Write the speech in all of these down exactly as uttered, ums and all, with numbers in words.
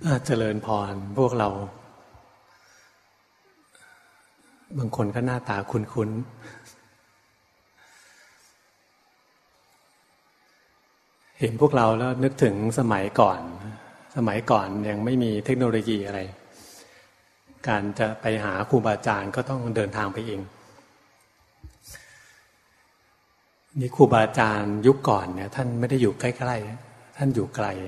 เจริญพรพวกเราบางคนก็หน้าตาคุ้นๆเห็นพวกเราแล้วนึกถึงสมัยก่อนสมัยก่อนยังไม่มีเทคโนโลยีอะไรการจะไปหาครูบาอาจารย์ก็ต้องเดินทางไปเองนี่ครูบาอาจารย์ยุคก่อนเนี่ยท่านไม่ได้อยู่ใกล้ๆท่านอยู่ไกล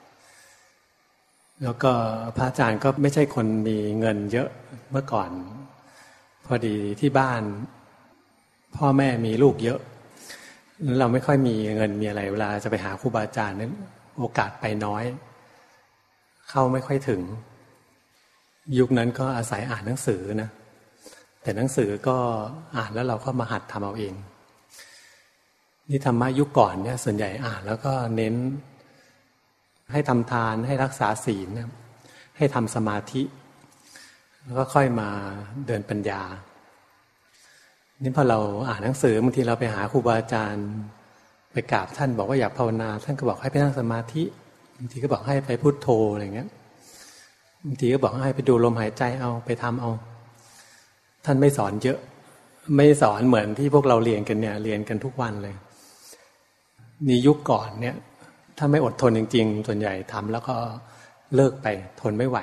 แล้วก็พระอาจารย์ก็ไม่ใช่คนมีเงินเยอะเมื่อก่อนพอดีที่บ้านพ่อแม่มีลูกเยอะเราไม่ค่อยมีเงินมีอะไรเวลาจะไปหาครูบาอาจารย์นั้นโอกาสไปน้อยเข้าไม่ค่อยถึงยุคนั้นก็อาศัยอ่านหนังสือนะแต่หนังสือก็อ่านแล้วเราก็มาหัดทำเอาเองนี่ธรรมะยุคก่อนเนี่ยส่วนใหญ่อ่านแล้วก็เน้นให้ทำทานให้รักษาศีลให้ทำสมาธิแล้วก็ค่อยมาเดินปัญญานี่พอเราอ่านหนังสือบางทีเราไปหาครูบาอาจารย์ไปกราบท่านบอกว่าอยากภาวนาท่านก็บอกให้ไปนั่งสมาธิบางทีก็บอกให้ไปพุทโธอะไรเงี้ยบางทีก็บอกให้ไปดูลมหายใจเอาไปทำเอาท่านไม่สอนเยอะไม่สอนเหมือนที่พวกเราเรียนกันเนี่ยเรียนกันทุกวันเลยนี่ยุคก่อนเนี่ยถ้าไม่อดทนจริงๆส่วนใหญ่ทำแล้วก็เลิกไปทนไม่ไหว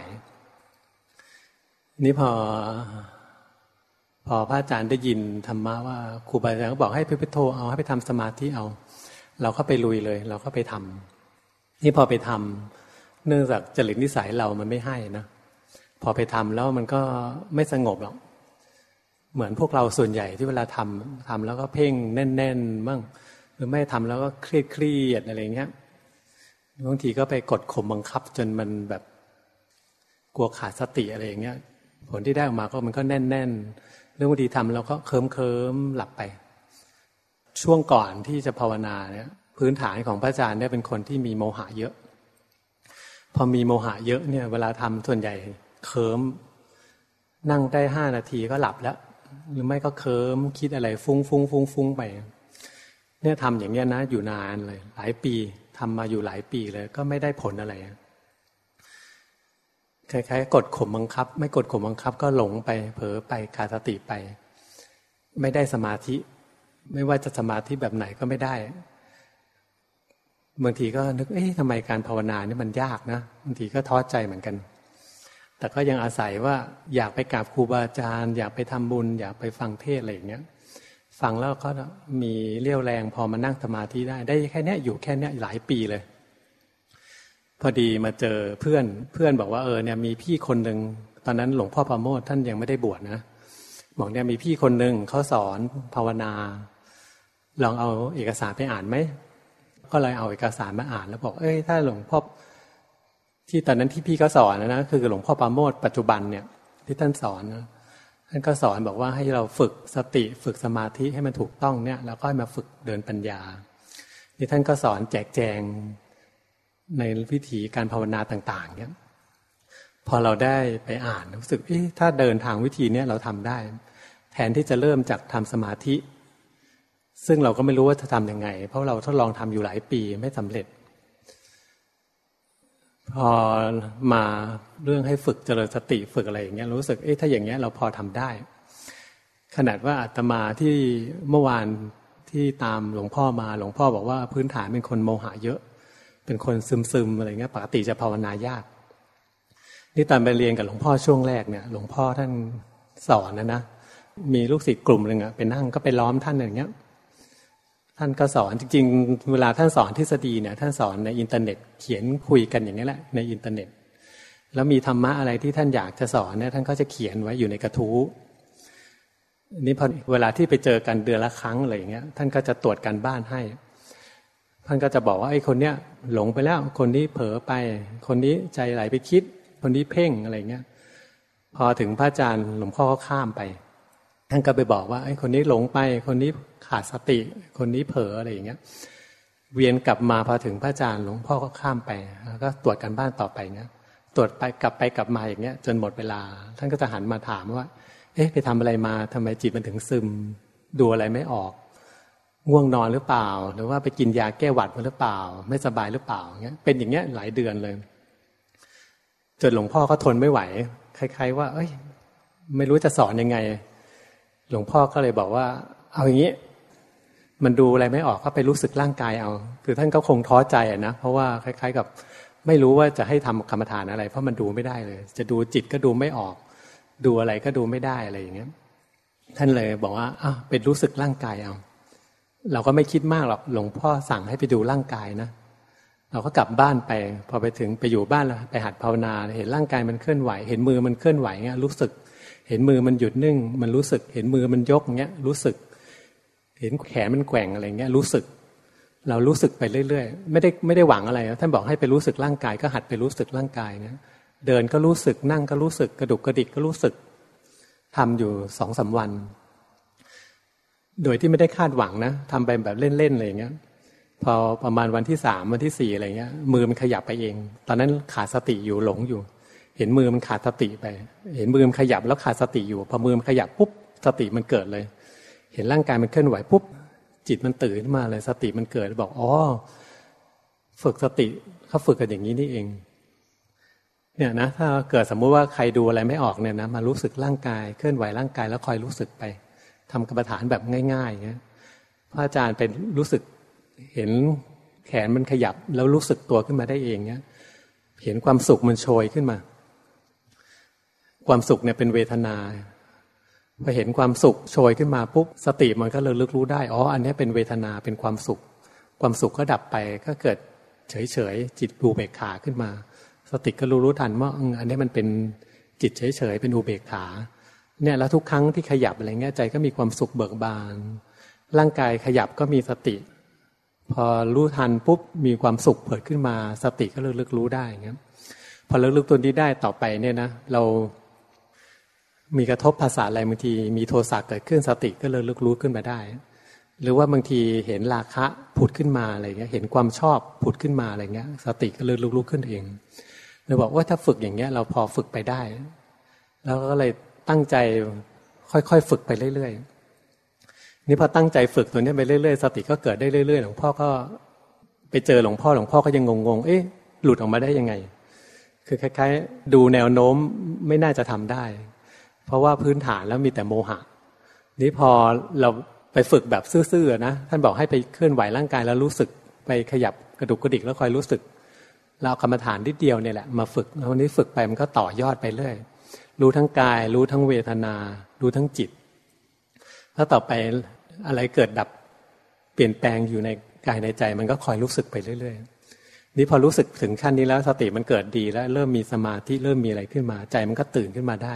นี่พอพอพระอาจารย์ได้ยินธรรมะว่าครูบาอาจารย์ก็บอกให้ไปพุทโธเอาให้ไปทำสมาธิเอาเราก็ไปลุยเลยเราก็ไปทำนี่พอไปทำเนื่องจากจริตนิสัยเรามันไม่ให้นะพอไปทำแล้วมันก็ไม่สงบหรอกเหมือนพวกเราส่วนใหญ่ที่เวลาทำทำแล้วก็เพ่งแน่นๆบ้างหรือไม่ทำแล้วก็เครียดเครียดอะไรเงี้ยบางทีก็ไปกดข่มบังคับจนมันแบบกลัวขาดสติอะไรอย่างเงี้ยผลที่ได้ออกมาก็มันก็แน่นๆเรื่องบางทีทำแล้วก็เคลิ้มเคลิ้มหลับไปช่วงก่อนที่จะภาวนาเนี่ยพื้นฐานของพระอาจารย์เนี่ยเป็นคนที่มีโมหะเยอะพอมีโมหะเยอะเนี่ยเวลาทำส่วนใหญ่เคลิ้มนั่งได้ห้านาทีก็หลับแล้วหรือไม่ก็เคลิ้มคิดอะไรฟุ้งฟุ้งฟุ้งฟุ้งไปเนี่ยทำอย่างเงี้ยนะอยู่นานเลยหลายปีทำมาอยู่หลายปีเลยก็ไม่ได้ผลอะไรคล้ายๆกดข่มบังคับไม่กดข่มบังคับก็หลงไปเผลอไปขาดสติไปไม่ได้สมาธิไม่ว่าจะสมาธิแบบไหนก็ไม่ได้บางทีก็นึกเอ๊ะทำไมการภาวนานี่มันยากนะบางทีก็ท้อใจเหมือนกันแต่ก็ยังอาศัยว่าอยากไปกราบครูบาอาจารย์อยากไปทำบุญอยากไปฟังเทศอะไรอย่างเงี้ยฟังแล้วก็มีเรี่ยวแรงพอมานั่งสมาธิได้ได้แค่นี้อยู่แค่นี้หลายปีเลยพอดีมาเจอเพื่อนเพื่อนบอกว่าเออเนี่ยมีพี่คนหนึ่งตอนนั้นหลวงพ่อประโมทท่านยังไม่ได้บวชนะบอกเนี่ยมีพี่คนหนึ่งเขาสอนภาวนาลองเอาเอกสารไปอ่านไหมก็เลยเอาเอกสารมาอ่านแล้วบอกเอ้ยถ้าหลวงพ่อที่ตอนนั้นที่พี่เขาสอนนะนะคือหลวงพ่อประโมทปัจจุบันเนี่ยที่ท่านสอนนะท่านก็สอนบอกว่าให้เราฝึกสติฝึกสมาธิให้มันถูกต้องเนี่ยแล้วก็มาฝึกเดินปัญญาที่ท่านก็สอนแจกแจงในวิธีการภาวนาต่างๆเนี่ยพอเราได้ไปอ่านรู้สึกเอ๊ะถ้าเดินทางวิธีนี้เราทำได้แทนที่จะเริ่มจากทำสมาธิซึ่งเราก็ไม่รู้ว่าจะทำยังไงเพราะเราทดลองทำอยู่หลายปีไม่สำเร็จพอมาเรื่องให้ฝึกเจริญสติฝึกอะไรอย่างเงี้ยรู้สึกเอ๊ะถ้าอย่างเงี้ยเราพอทำได้ขนาดว่าอาตมาที่เมื่อวานที่ตามหลวงพ่อมาหลวงพ่อบอกว่าพื้นฐานเป็นคนโมหะเยอะเป็นคนซึมๆอะไรเงี้ยปกติจะภาวนายากนี่ตอนไปเรียนกับหลวงพ่อช่วงแรกเนี่ยหลวงพ่อท่านสอนนะนะมีลูกศิษย์กลุ่มหนึ่งอะไปนั่งก็ไปล้อมท่านอย่างเงี้ยท่านก็สอนจริงๆเวลาท่านสอนทฤษฎีเนี่ยท่านสอนในอินเทอร์เน็ตเขียนคุยกันอย่างนี้แหละในอินเทอร์เน็ตแล้วมีธรรมะอะไรที่ท่านอยากจะสอนเนี่ยท่านก็จะเขียนไว้อยู่ในกระทู้นี่พอเวลาที่ไปเจอกันเดือนละครั้งอะไรอย่างเงี้ยท่านก็จะตรวจการบ้านให้ท่านก็จะบอกว่าไอ้คนเนี้ยหลงไปแล้วคนนี้เผลอไปคนนี้ใจไหลไปคิดคนนี้เพ่งอะไรเงี้ยพอถึงพระอาจารย์หลวงพ่อก็ข้ามไปท่านก็ไปบอกว่าไอ้คนนี้หลงไปคนนี้ขาดสติคนนี้เผลออะไรอย่างเงี้ยเวียนกลับมาพอถึงพระอาจารย์หลวงพ่อก็ข้ามไปแล้วก็ตรวจการบ้านต่อไปเงี้ยตรวจไปกลับไปกลับมาอย่างเงี้ยจนหมดเวลาท่านก็จะหันมาถามว่าเอ๊ะไปทำอะไรมาทำไมจิตมันถึงซึมดูอะไรไม่ออกง่วงนอนหรือเปล่าหรือว่าไปกินยาแก้หวัดมาหรือเปล่าไม่สบายหรือเปล่าเงี้ยเป็นอย่างเงี้ยหลายเดือนเลยจนหลวงพ่อก็ทนไม่ไหวคล้ายๆว่าเอ้ยไม่รู้จะสอนยังไงหลวงพ่อก็เลยบอกว่าเอาอย่างนี้มันดูอะไรไม่ออกก็ไปรู้สึกร่างกายเอาคือท่านก็คงท้อใจอ่ะนะเพราะว่าคล้ายๆกับไม่รู้ว่าจะให้ทำกรรมฐานอะไรเพราะมันดูไม่ได้เลยจะดูจิตก็ดูไม่ออกดูอะไรก็ดูไม่ได้อะไรอย่างเงี้ยท่านเลยบอกว่าอ้าวไปรู้สึกร่างกายเอาเราก็ไม่คิดมากหรอกหลวงพ่อสั่งให้ไปดูร่างกายนะเราก็กลับบ้านไปพอไปถึงไปอยู่บ้านแล้วไปหัดภาวนาเห็นร่างกายมันเคลื่อนไหวเห็นมือมันเคลื่อนไหวเงี้ยรู้สึกเห็นมือมันหยุดนิ่งมันรู้สึกเห็นมือมันยกเงี้ยรู้สึกเห็นแขนมันแกว่งอะไรเงี้ยรู้สึกเรารู้สึกไปเรื่อยๆไม่ได้ไม่ได้หวังอะไรท่านบอกให้ไปรู้สึกร่างกายก็หัดไปรู้สึกร่างกายเนี่ยเดินก็รู้สึกนั่งก็รู้สึกกระดุกกระดิกก็รู้สึกทำอยู่สองสามวันโดยที่ไม่ได้คาดหวังนะทำไปแบบเล่นๆอะไรอย่างเงี้ยพอประมาณวันที่สามวันที่สี่อะไรเงี้ยมือมันขยับไปเองตอนนั้นขาดสติอยู่หลงอยู่เห็นมือมันขาดสติไปเห็นมือมันขยับแล้วขาดสติอยู่พอมือมันขยับปุ๊บสติมันเกิดเลยเห็นร่างกายมันเคลื่อนไหวปุ๊บจิตมันตื่นขึ้นมาเลยสติมันเกิดบอกอ๋อฝึกสติเขาฝึกกันอย่างนี้นี่เองเนี่ยนะถ้าเกิดสมมุติว่าใครดูอะไรไม่ออกเนี่ยนะมารู้สึกร่างกายเคลื่อนไหวร่างกายแล้วคอยรู้สึกไปทำกรรมฐานแบบง่ายๆอย่างเงี้ยพระอาจารย์เป็นรู้สึกเห็นแขนมันขยับแล้วรู้สึกตัวขึ้นมาได้เองเงี้ยเห็นความสุขมันโชยขึ้นมาความสุขเนี่ยเป็นเวทนาพอเห็นความสุขโชยขึ้นมาปุ๊บสติมันก็เลยลึกรู้ได้อ๋ออันนี้เป็นเวทนาเป็นความสุขความสุขก็ดับไปก็เกิดเฉยๆจิตอุเบกขาขึ้นมาสติก็รู้รู้ทันว่าอันนี้มันเป็นจิตเฉยๆเป็นอุเบกขาเนี่ยแล้วทุกครั้งที่ขยับอะไรเงี้ยใจก็มีความสุขเบิกบานร่างกายขยับก็มีสติพอรู้ทันปุ๊บมีความสุขเกิดขึ้นมาสติก็เลยลึกรู้ได้เงี้ยพอลึกๆตัวนี้ได้ต่อไปเนี่ยนะเรามีกระทบภาษาอะไรบางทีมีโทสะเกิดขึ้นสติก็เลยลึกรู้ขึ้นมาได้หรือว่าบางทีเห็นราคะผุดขึ้นมาอะไรเงี้ยเห็นความชอบผุดขึ้นมาอะไรเงี้ยสติก็เลยลึกรู้ขึ้นเองเลยบอกว่าถ้าฝึกอย่างเงี้ยเราพอฝึกไปได้แล้วก็เลยตั้งใจค่อยๆฝึกไปเรื่อยๆนี่พอตั้งใจฝึกตัวนี้ไปเรื่อยๆสติก็เกิดได้เรื่อยๆหลวงพ่อก็ไปเจอหลวงพ่อหลวงพ่อก็ยังงงๆเอ๊ะหลุดออกมาได้ยังไงคือคล้ายๆดูแนวโน้มไม่น่าจะทำได้เพราะว่าพื้นฐานแล้วมีแต่โมหะนี่พอเราไปฝึกแบบซื่อๆนะท่านบอกให้ไปเคลื่อนไหวร่างกายแล้วรู้สึกไปขยับกระดุกกระดิกแล้วคอยรู้สึกเราเอากรรมฐานนิดเดียวเนี่ยแหละมาฝึกแล้ววันนี้ฝึกไปมันก็ต่อยอดไปเรื่อยรู้ทั้งกายรู้ทั้งเวทนารู้ทั้งจิตแล้วต่อไปอะไรเกิดดับเปลี่ยนแปลงอยู่ในกายในใจมันก็คอยรู้สึกไปเรื่อยๆนี่พอรู้สึกถึงขั้นนี้แล้วสติมันเกิดดีแล้วเริ่มมีสมาธิเริ่มมีอะไรขึ้นมาใจมันก็ตื่นขึ้นมาได้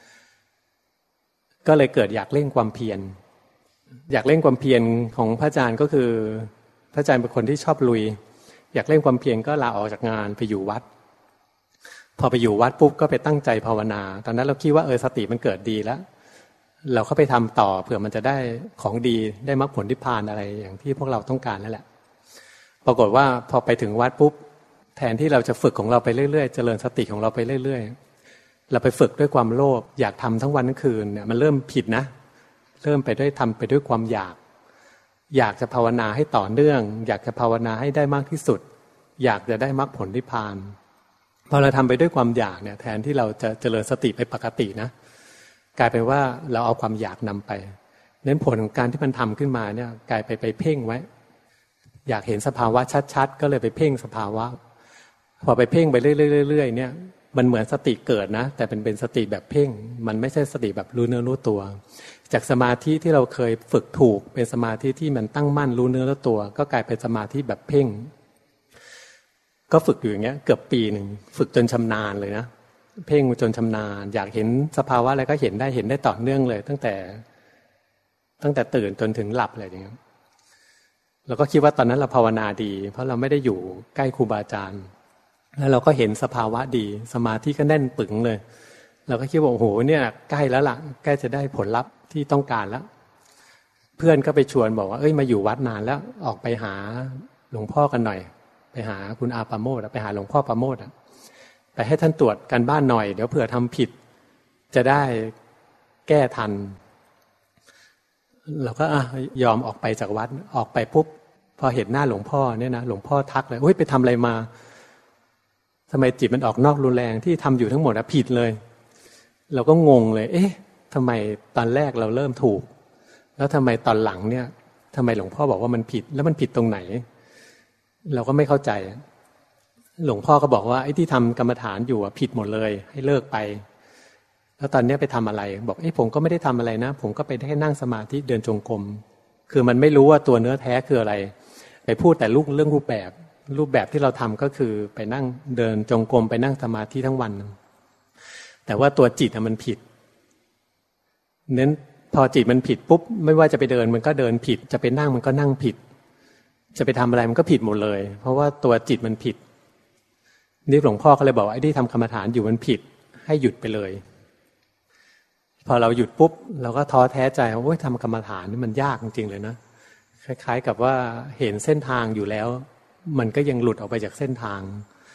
ก็เลยเกิดอยากเล่นความเพียรอยากเล่นความเพียรของพระอาจารย์ก็คือพระอาจารย์เป็นคนที่ชอบลุยอยากเล่นความเพียรก็ลาออกจากงานไปอยู่วัดพอไปอยู่วัดปุ๊บก็ไปตั้งใจภาวนาตอนนั้นเราคิดว่าเออสติมันเกิดดีแล้วเราก็ไปทำต่อเผื่อมันจะได้ของดีได้มรรคผลนิพพานอะไรอย่างที่พวกเราต้องการนั่นแหละปรากฏว่าพอไปถึงวัดปุ๊บแทนที่เราจะฝึกของเราไปเรื่อยๆเจริญสติของเราไปเรื่อยๆเราไปฝึกด้วยความโลภอยากทำทั้งวันทั้งคืนเนี่ยมันเริ่มผิดนะเริ่มไปด้วยทำไปด้วยความอยากอยากจะภาวนาให้ต่อเนื่องอยากจะภาวนาให้ได้มากที่สุดอยากจะได้มรรคผลนิพพานพอเราทำไปด้วยความอยากเนี่ยแทนที่เราจะเจริญสติไปปกตินะกลายเป็นว่าเราเอาความอยากนำไปเน้นผลของการที่มันทำขึ้นมาเนี่ยกลายไปไปเพ่งไว้อยากเห็นสภาวะชัดๆก็เลยไปเพ่งสภาวะพอไปเพ่งไปเรื่อยๆๆเนี่ยมันเหมือนสติเกิดนะแต่เป็นเป็นสติแบบเพ่งมันไม่ใช่สติแบบรู้เนื้อรู้ตัวจากสมาธิที่เราเคยฝึกถูกเป็นสมาธิที่มันตั้งมั่นรู้เนื้อรู้ตัวก็กลายเป็นสมาธิแบบเพ่งก็ฝึกอยู่อย่างเงี้ยเกือบปีหนึ่งฝึกจนชำนาญเลยนะเพ่งจนชำนาญอยากเห็นสภาวะอะไรก็เห็นได้เห็นได้ต่อเนื่องเลยตั้งแต่ตั้งแต่ตื่นจนถึงหลับเลยอย่างเงี้ยเราก็คิดว่าตอนนั้นเราภาวนาดีเพราะเราไม่ได้อยู่ใกล้ครูบาอาจารย์แล้วเราก็เห็นสภาวะดีสมาธิก็แน่นปึงเลยเราก็คิดว่าโอ้โหเนี่ยใกล้แล้วล่ะใกล้จะได้ผลลัพธ์ที่ต้องการแล้วเพื่อนก็ไปชวนบอกว่าเอ้ยมาอยู่วัดนานแล้วออกไปหาหลวงพ่อกันหน่อยไปหาคุณอาปาโมทไปหาหลวงพ่อปาโมทไปให้ท่านตรวจการบ้านหน่อยเดี๋ยวเผื่อทำผิดจะได้แก้ทันเราก็อ่ะยอมออกไปจากวัดออกไปปุ๊บพอเห็นหน้าหลวงพ่อเนี่ยนะหลวงพ่อทักเลยเฮ้ยไปทำอะไรมาทำไมจิตมันออกนอกรุนแรงที่ทำอยู่ทั้งหมดอะผิดเลยเราก็งงเลยเอ๊ะทำไมตอนแรกเราเริ่มถูกแล้วทำไมตอนหลังเนี่ยทำไมหลวงพ่อบอกว่ามันผิดแล้วมันผิดตรงไหนเราก็ไม่เข้าใจหลวงพ่อก็บอกว่าไอ้ที่ทำกรรมฐานอยู่อะผิดหมดเลยให้เลิกไปแล้วตอนนี้ไปทำอะไรบอกเอ้ผมก็ไม่ได้ทำอะไรนะผมก็ไปแค่นั่งสมาธิเดินจงกรมคือมันไม่รู้ว่าตัวเนื้อแท้คืออะไรไปพูดแต่ลูกเรื่องรูปแบบรูปแบบที่เราทำก็คือไปนั่งเดินจงกรมไปนั่งสมาธิทั้งวันแต่ว่าตัวจิตมันผิดเน้นพอจิตมันผิดปุ๊บไม่ว่าจะไปเดินมันก็เดินผิดจะไปนั่งมันก็นั่งผิดจะไปทำอะไรมันก็ผิดหมดเลยเพราะว่าตัวจิตมันผิดนี่หลวงพ่อก็เลยบอกว่าไอ้ที่ทำกรรมฐานอยู่มันผิดให้หยุดไปเลยพอเราหยุดปุ๊บเราก็ท้อแท้ใจว่าโอ้ยทำกรรมฐานนี่มันยากจริงๆเลยนะคล้ายๆกับว่าเห็นเส้นทางอยู่แล้วมันก็ยังหลุดออกไปจากเส้นทาง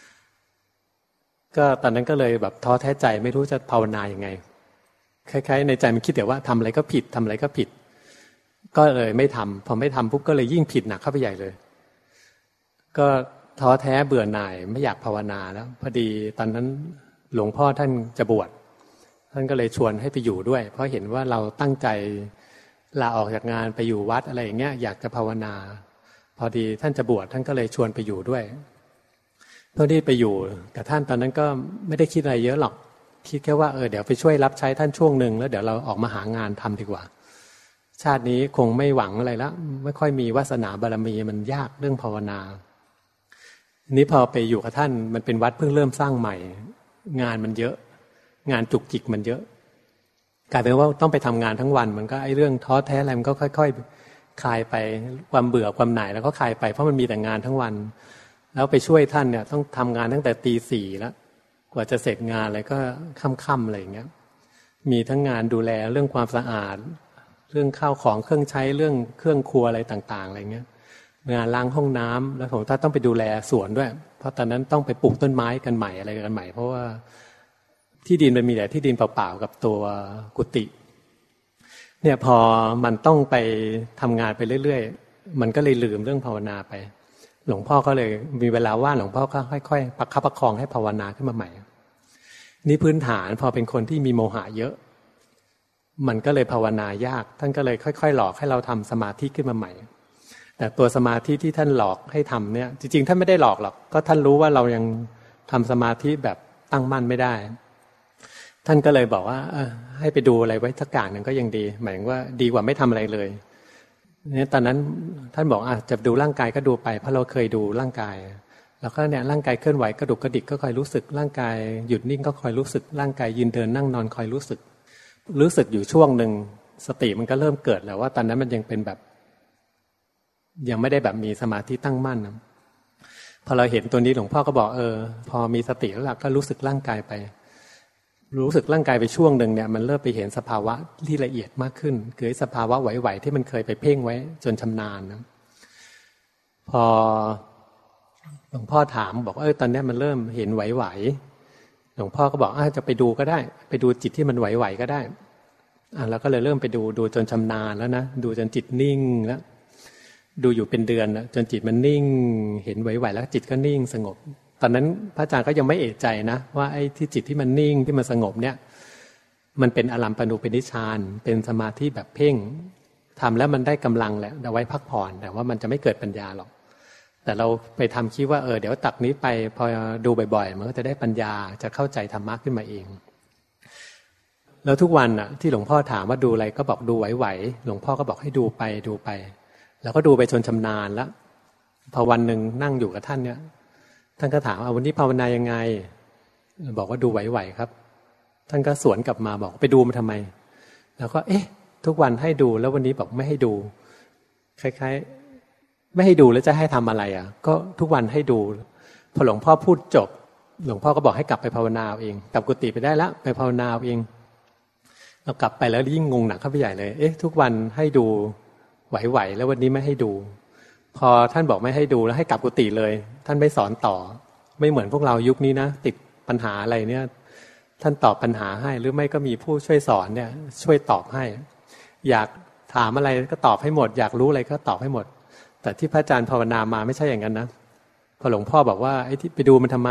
ก็ตอนนั้นก็เลยแบบท้อแท้ใจไม่รู้จะภาวนายังไงคล้ายๆในใจมันคิดแต่ว่าทำอะไรก็ผิดทำอะไรก็ผิดก็เลยไม่ทำพอไม่ทำปุ๊บก็เลยยิ่งผิดหนักเข้าไปใหญ่เลยก็ท้อแท้เบื่อหน่ายไม่อยากภาวนาแล้วพอดีตอนนั้นหลวงพ่อท่านจะบวชท่านก็เลยชวนให้ไปอยู่ด้วยเพราะเห็นว่าเราตั้งใจลาออกจากงานไปอยู่วัดอะไรอย่างเงี้ยอยากจะภาวนาพอดีท่านจะบวชท่านก็เลยชวนไปอยู่ด้วยพอดีไปอยู่กับท่านตอนนั้นก็ไม่ได้คิดอะไรเยอะหรอกคิดแค่ว่าเออเดี๋ยวไปช่วยรับใช้ท่านช่วงหนึ่งแล้วเดี๋ยวเราออกมาหางานทำดีกว่าชาตินี้คงไม่หวังอะไรแล้วไม่ค่อยมีวาสนาบารมีมันยากเรื่องภาวนานี้พอไปอยู่กับท่านมันเป็นวัดเพิ่งเริ่มสร้างใหม่งานมันเยอะงานจุกจิกมันเยอะกลายเป็นว่าต้องไปทำงานทั้งวันมันก็ไอ้เรื่องท้อแท้อะไรมันก็ค่อยๆคลายไปความเบื่อความหน่ายแล้วก็คลายไปเพราะมันมีแต่งานทั้งวันแล้วไปช่วยท่านเนี่ยต้องทำงานตั้งแต่ตีสี่แล้วกว่าจะเสร็จงานอะไรก็ค่ำๆอะไรอย่างเงี้ยมีทั้งงานดูแลเรื่องความสะอาดเรื่องข้าวของเครื่องใช้เรื่องเครื่องครัวอะไรต่างๆอะไรเงี้ยงานล้างห้องน้ำแล้วผมถ้าต้องไปดูแลสวนด้วยเพราะตอนนั้นต้องไปปลูกต้นไม้กันใหม่อะไรกันใหม่เพราะว่าที่ดินมันมีแต่ที่ดินเปล่าๆกับตัวกุฏิเนี่ยพอมันต้องไปทำงานไปเรื่อยๆมันก็เลยลืมเรื่องภาวนาไปหลวงพ่อก็เลยมีเวลาว่างหลวงพ่อก็ค่อยๆประคับประคองให้ภาวนาขึ้นมาใหม่นี่พื้นฐานพอเป็นคนที่มีโมหะเยอะมันก็เลยภาวนายากท่านก็เลยค่อยๆหลอกให้เราทำสมาธิขึ้นมาใหม่แต่ตัวสมาธิที่ท่านหลอกให้ทำเนี่ยจริงๆท่านไม่ได้หลอกหรอกก็ท่านรู้ว่าเรายังทำสมาธิแบบตั้งมั่นไม่ได้ท่านก็เลยบอกว่าให้ไปดูอะไรไว้สักอย่างหนึ่งก็ยังดีหมายถึงว่าดีกว่าไม่ทำอะไรเลยเนี่ยตอนนั้นท่านบอกอ่ะจะดูร่างกายก็ดูไปเพราะเราเคยดูร่างกายแล้วก็เนี่ยร่างกายเคลื่อนไหวกระดุกกระดิกก็คอยรู้สึกร่างกายหยุดนิ่งก็คอยรู้สึกร่างกายยืนเดินนั่งนอนคอยรู้สึกรู้สึกอยู่ช่วงหนึ่งสติมันก็เริ่มเกิดแล้วว่าตอนนั้นมันยังเป็นแบบยังไม่ได้แบบมีสมาธิตั้งมั่นนะพอเราเห็นตัวนี้หลวงพ่อก็บอกเออพอมีสติแล้วก็รู้สึกร่างกายไปรู้สึกร่างกายไปช่วงหนึ่งเนี่ยมันเริ่มไปเห็นสภาวะที่ละเอียดมากขึ้นคือสภาวะไหวๆที่มันเคยไปเพ่งไว้จนชำนาญนะพอหลวงพ่อถามบอกเออตอนนี้มันเริ่มเห็นไหวๆหลวงพ่อก็บอกอ่ะจะไปดูก็ได้ไปดูจิตที่มันไหวๆก็ได้อ่ะแล้วก็เลยเริ่มไปดูดูจนชำนาญแล้วนะดูจนจิตนิ่งแล้วดูอยู่เป็นเดือนนะจนจิตมันนิ่งเห็นไหวๆแล้วจิตก็นิ่งสงบตอนนั้นพระอาจารย์ก็ยังไม่เอะใจนะว่าไอ้ที่จิตที่มันนิ่งที่มันสงบเนี่ยมันเป็นอรัมปณูปนิชฌานเป็นสมาธิแบบเพ่งทำแล้วมันได้กำลังแหละเอาไว้พักผ่อนแต่ว่ามันจะไม่เกิดปัญญาหรอกแต่เราไปทำคิดว่าเออเดี๋ยวตักนี้ไปพอดูบ่อยๆมันก็จะได้ปัญญาจะเข้าใจธรรมะขึ้นมาเองแล้วทุกวันน่ะที่หลวงพ่อถามว่าดูอะไรก็บอกดูไหวๆหลวงพ่อก็บอกให้ดูไปดูไปแล้วก็ดูไปจนชำนาญแล้วพอวันหนึ่งนั่งอยู่กับท่านเนี่ยท่านก็ถามว่าวันนี้ภาวนายังไงบอกว่าดูไหวๆครับท่านก็สวนกลับมาบอกไปดูมันทำไมแล้วก็เอ๊ะทุกวันให้ดูแล้ววันนี้บอกไม่ให้ดูคล้ายๆไม่ให้ดูแล้วจะให้ทำอะไรอ่ะก็ทุกวันให้ดูพอหลวงพ่อพูดจบหลวงพ่อก็บอกให้กลับไปภาวนาเองกลับกุฏิไปได้แล้วไปภาวนาเองเรากลับไปแล้วยิ่งงงหนักเข้าไปใหญ่เลยเอ๊ะทุกวันให้ดูไหวๆแล้ววันนี้ไม่ให้ดูพอท่านบอกไม่ให้ดูแล้วให้กลับกุฏิเลยท่านไม่สอนต่อไม่เหมือนพวกเรายุคนี้นะติดปัญหาอะไรเนี่ยท่านตอบปัญหาให้หรือไม่ก็มีผู้ช่วยสอนเนี่ยช่วยตอบให้อยากถามอะไรก็ตอบให้หมดอยากรู้อะไรก็ตอบให้หมดแต่ที่พระอาจารย์ภาวนามาไม่ใช่อย่างนั้นนะพอหลวงพ่อบอกว่าไอ้ที่ไปดูมันทำไม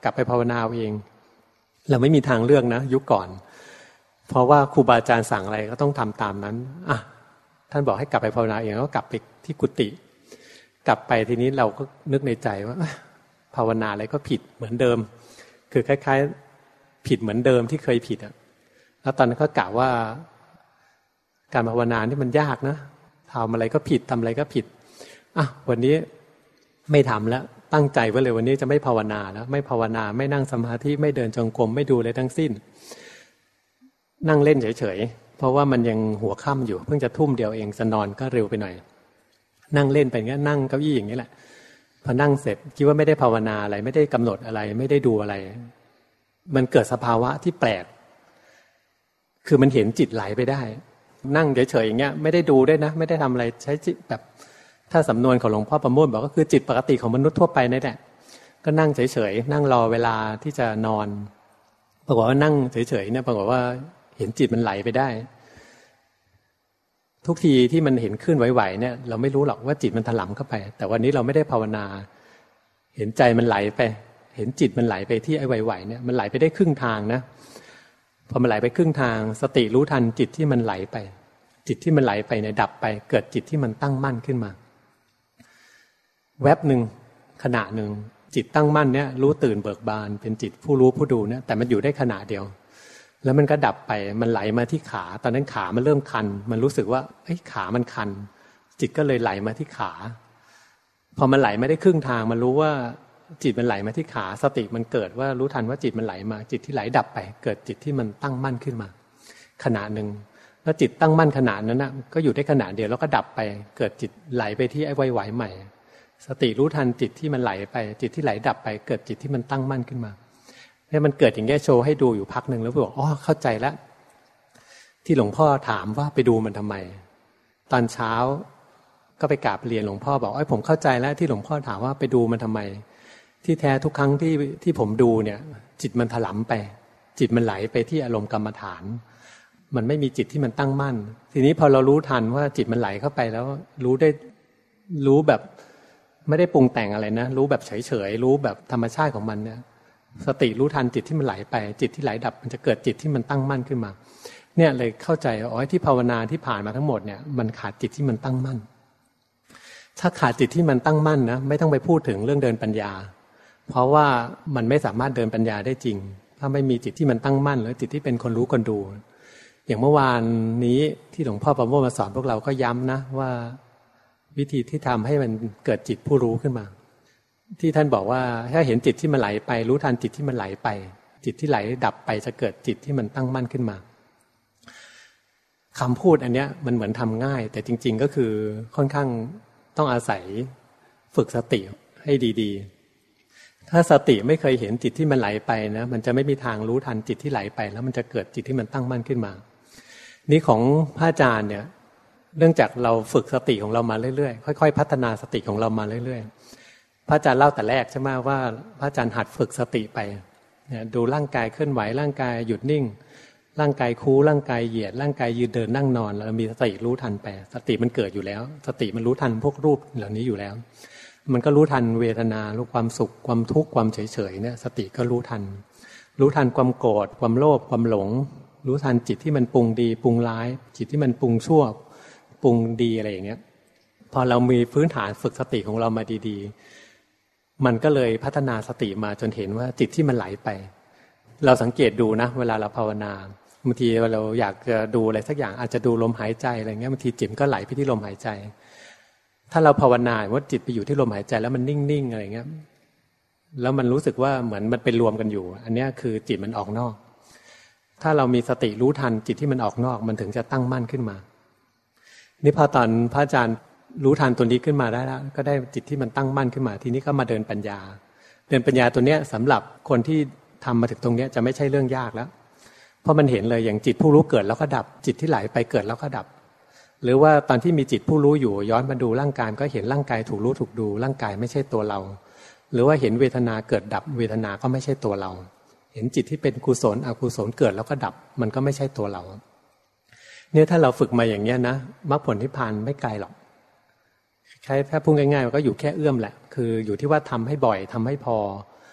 กลับไปภาวนาเองเราไม่มีทางเลือกนะยุคก่อนเพราะว่าครูบาอาจารย์สั่งอะไรก็ต้องทำตามนั้นอ่ะท่านบอกให้กลับไปภาวนาเองก็กลับไปที่กุฏิกลับไปทีนี้เราก็นึกในใจว่าภาวนาอะไรก็ผิดเหมือนเดิมคือคล้ายๆผิดเหมือนเดิมที่เคยผิดอ่ะแล้วตอนนั้นก็กะว่าการภาวนานี่มันยากนะทำอะไรก็ผิดทำอะไรก็ผิดอ่ะวันนี้ไม่ทำแล้วตั้งใจไว้เลยวันนี้จะไม่ภาวนาแล้วไม่ภาวนาไม่นั่งสมาธิไม่เดินจงกรมไม่ดูเลยทั้งสิ้นนั่งเล่นเฉยๆเพราะว่ามันยังหัวค่ำอยู่เพิ่งจะทุ่มเดียวเองจะนอนก็เร็วไปหน่อยนั่งเล่นไปงั้นนั่งเก้าอี้อย่างนี้แหละพอนั่งเสร็จคิดว่าไม่ได้ภาวนาอะไรไม่ได้กำหนดอะไรไม่ได้ดูอะไรมันเกิดสภาวะที่แปลกคือมันเห็นจิตไหลไปได้นั่งเฉยๆอย่างเงี้ยไม่ได้ดูด้วยนะไม่ได้ทำอะไรใช้จิตแบบถ้าสำนวนของหลวงพ่อประโมทบอกก็คือจิตปกติของมนุษย์ทั่วไปนี่แหละก็นั่งเฉยๆนั่งรอเวลาที่จะนอนปรากฏว่านั่งเฉยๆเนี่ยปรากฏว่าเห็นจิตมันไหลไปได้ทุกทีที่มันเห็นขึ้นไหวๆเนี่ยเราไม่รู้หรอกว่าจิตมันถลำเข้าไปแต่วันนี้เราไม่ได้ภาวนาเห็นใจมันไหลไปเห็นจิตมันไหลไปที่ไอ้ไหวๆเนี่ยมันไหลไปได้ครึ่งทางนะพอมันไหลไปครึ่งทางสติรู้ทันจิตที่มันไหลไปจิตที่มันไหลไปเนี่ยดับไปเกิดจิตที่มันตั้งมั่นขึ้นมาแวบหนึ่งขณะหนึ่งจิตตั้งมั่นเนี่ยรู้ตื่นเบิกบานเป็นจิตผู้รู้ผู้ดูเนี่ยแต่มันอยู่ได้ขณะเดียวแล้วมันก็ดับไปมันไหลมาที่ขาตอนนั้นขามันเริ่มคันมันรู้สึกว่าเอ้ยขามันคันจิตก็เลยไหลมาที่ขาพอมันไหลมาได้ครึ่งทางมันรู้ว่าจิตมันไหลมาที่ขาสติมันเกิดว่ารู้ทันว่าจิตมันไหลมาจิตที่ไหลดับไปเกิดจิตที่มันตั้งมั่นขึ้นมาขณะหนึ่งแล้วจิตตั้งมั่นขณะนั้นนะก็อยู่ได้ขณะเดียวแล้วก็ดับไปเกิดจิตไหลไปที่ไอ้ไหวๆใหม่สติรู้ทันจิตที่มันไหลไปจิตที่ไหลดับไปเกิดจิตที่มันตั้งมั่นขึ้นมาเนี่ยมันเกิดอย่างเงี้ยโชว์ให้ดูอยู่พักหนึ่งแล้วบอกอ๋อเข้าใจแล้วที่หลวงพ่อถามว่าไปดูมันทำไมตอนเช้าก็ไปกราบเรียนหลวงพ่อบอกไอ้ผมเข้าใจแล้วที่หลวงพ่อถามว่าไปดูมันทำไมที่แท้ทุกครั้งที่ที่ผมดูเนี่ยจิตมันถลำไปจิตมันไหลไปที่อารมณ์กรรมฐานมันไม่มีจิตที่มันตั้งมั่นทีนี้พอเรารู้ทันว่าจิตมันไหลเข้าไปแล้วรู้ได้รู้แบบไม่ได้ปรุงแต่งอะไรนะรู้แบบเฉยๆรู้แบบธรรมชาติของมันเนี่ยสติรู้ทันจิตที่มันไหลไปจิตที่ไหลดับมันจะเกิดจิตที่มันตั้งมั่นขึ้นมาเนี่ยเลยเข้าใจอ๋อที่ภาวนาที่ผ่านมาทั้งหมดเนี่ยมันขาดจิตที่มันตั้งมั่นถ้าขาดจิตที่มันตั้งมั่นนะไม่ต้องไปพูดถึงเรื่องเดินปัญญาเพราะว่ามันไม่สามารถเดินปัญญาได้จริงถ้าไม่มีจิตที่มันตั้งมั่นหรือจิตที่เป็นคนรู้คนดูอย่างเมื่อวานนี้ที่หลวงพ่อประโมทมาสอนพวกเราก็ย้ำนะว่าวิธีที่ทำให้มันเกิดจิตผู้รู้ขึ้นมาที่ท่านบอกว่าถ้าเห็นจิตที่มันไหลไปรู้ทันจิตที่มันไหลไปจิตที่ไหลดับไปจะเกิดจิตที่มันตั้งมั่นขึ้นมาคำพูดอันเนี้ยมันเหมือนทำง่ายแต่จริงๆก็คือค่อนข้างต้องอาศัยฝึกสติให้ดีๆถ้าสติไม่เคยเห็นจิตที่มันไหลไปนะมันจะไม่มีทางรู้ทันจิตที่ไหลไปแล้วมันจะเกิดจิตที่มันตั้งมั่นขึ้นมานี่ของพระอาจารย์เนี่ยเนื่องจากเราฝึกสติของเรามาเรื่อยๆค่อยๆพัฒนาสติของเรามาเรื่อยๆพระอาจารย์เล่าแต่แรกใช่ไหมว่าพระอาจารย์หัดฝึกสติไปเนี่ยดูร่างกายเคลื่อนไหวร่างกายหยุดนิ่งร่างกายคู้ร่างกายเหยียดร่างกายยืนเดินนั่งนอนแล้วมีสติรู้ทันไปสติมันเกิดอยู่แล้วสติมันรู้ทันพวกรูปเหล่านี้อยู่แล้วมันก็รู้ทันเวทนารู้ความสุขความทุกข์ความเฉยๆเนี่ยสติก็รู้ทันรู้ทันความโกรธความโลภความหลงรู้ทันจิตที่มันปรุงดีปรุงร้ายจิตที่มันปรุงชั่วปรุงดีอะไรอย่างเงี้ยพอเรามีพื้นฐานฝึกสติของเรามาดีๆมันก็เลยพัฒนาสติมาจนเห็นว่าจิตที่มันไหลไปเราสังเกตดูนะเวลาเราภาวนาบางทีเราอยากจะดูอะไรสักอย่างอาจจะดูลมหายใจอะไรเงี้ยบางทีจิตก็ไหลไปที่ลมหายใจถ้าเราภาวนาว่าจิตไปอยู่ที่ลมหายใจแล้วมันนิ่งๆอะไรเงี้ยแล้วมันรู้สึกว่าเหมือนมันเป็นรวมกันอยู่อันนี้คือจิตมันออกนอกถ้าเรามีสติรู้ทันจิตที่มันออกนอกมันถึงจะตั้งมั่นขึ้นมานี่พอตอนพระอาจารย์รู้ทันตัวนี้ขึ้นมาได้แล้วก็ได้จิตที่มันตั้งมั่นขึ้นมาทีนี้ก็มาเดินปัญญาเดินปัญญาตัวเนี้ยสำหรับคนที่ทำมาถึงตรงนี้จะไม่ใช่เรื่องยากแล้วเพราะมันเห็นเลยอย่างจิตผู้รู้เกิดแล้วก็ดับจิตที่ไหลไปเกิดแล้วก็ดับหรือว่าตอนที่มีจิตผู้รู้อยู่ย้อนมาดูร่างกายก็เห็นร่างกายถูกรู้ถูกดูร่างกายไม่ใช่ตัวเราหรือว่าเห็นเวทนาเกิดดับเวทนาก็ไม่ใช่ตัวเราเห็นจิตที่เป็นกุศลอกุศลเกิดแล้วก็ดับมันก็ไม่ใช่ตัวเราเนี่ยถ้าเราฝึกมาอย่างเนี้ยนะมรรคผลนิพพานไม่ไกลหรอกใช้ถ้าพูดง่ายๆมันก็อยู่แค่เอื้อมแหละคืออยู่ที่ว่าทำให้บ่อยทำให้พอ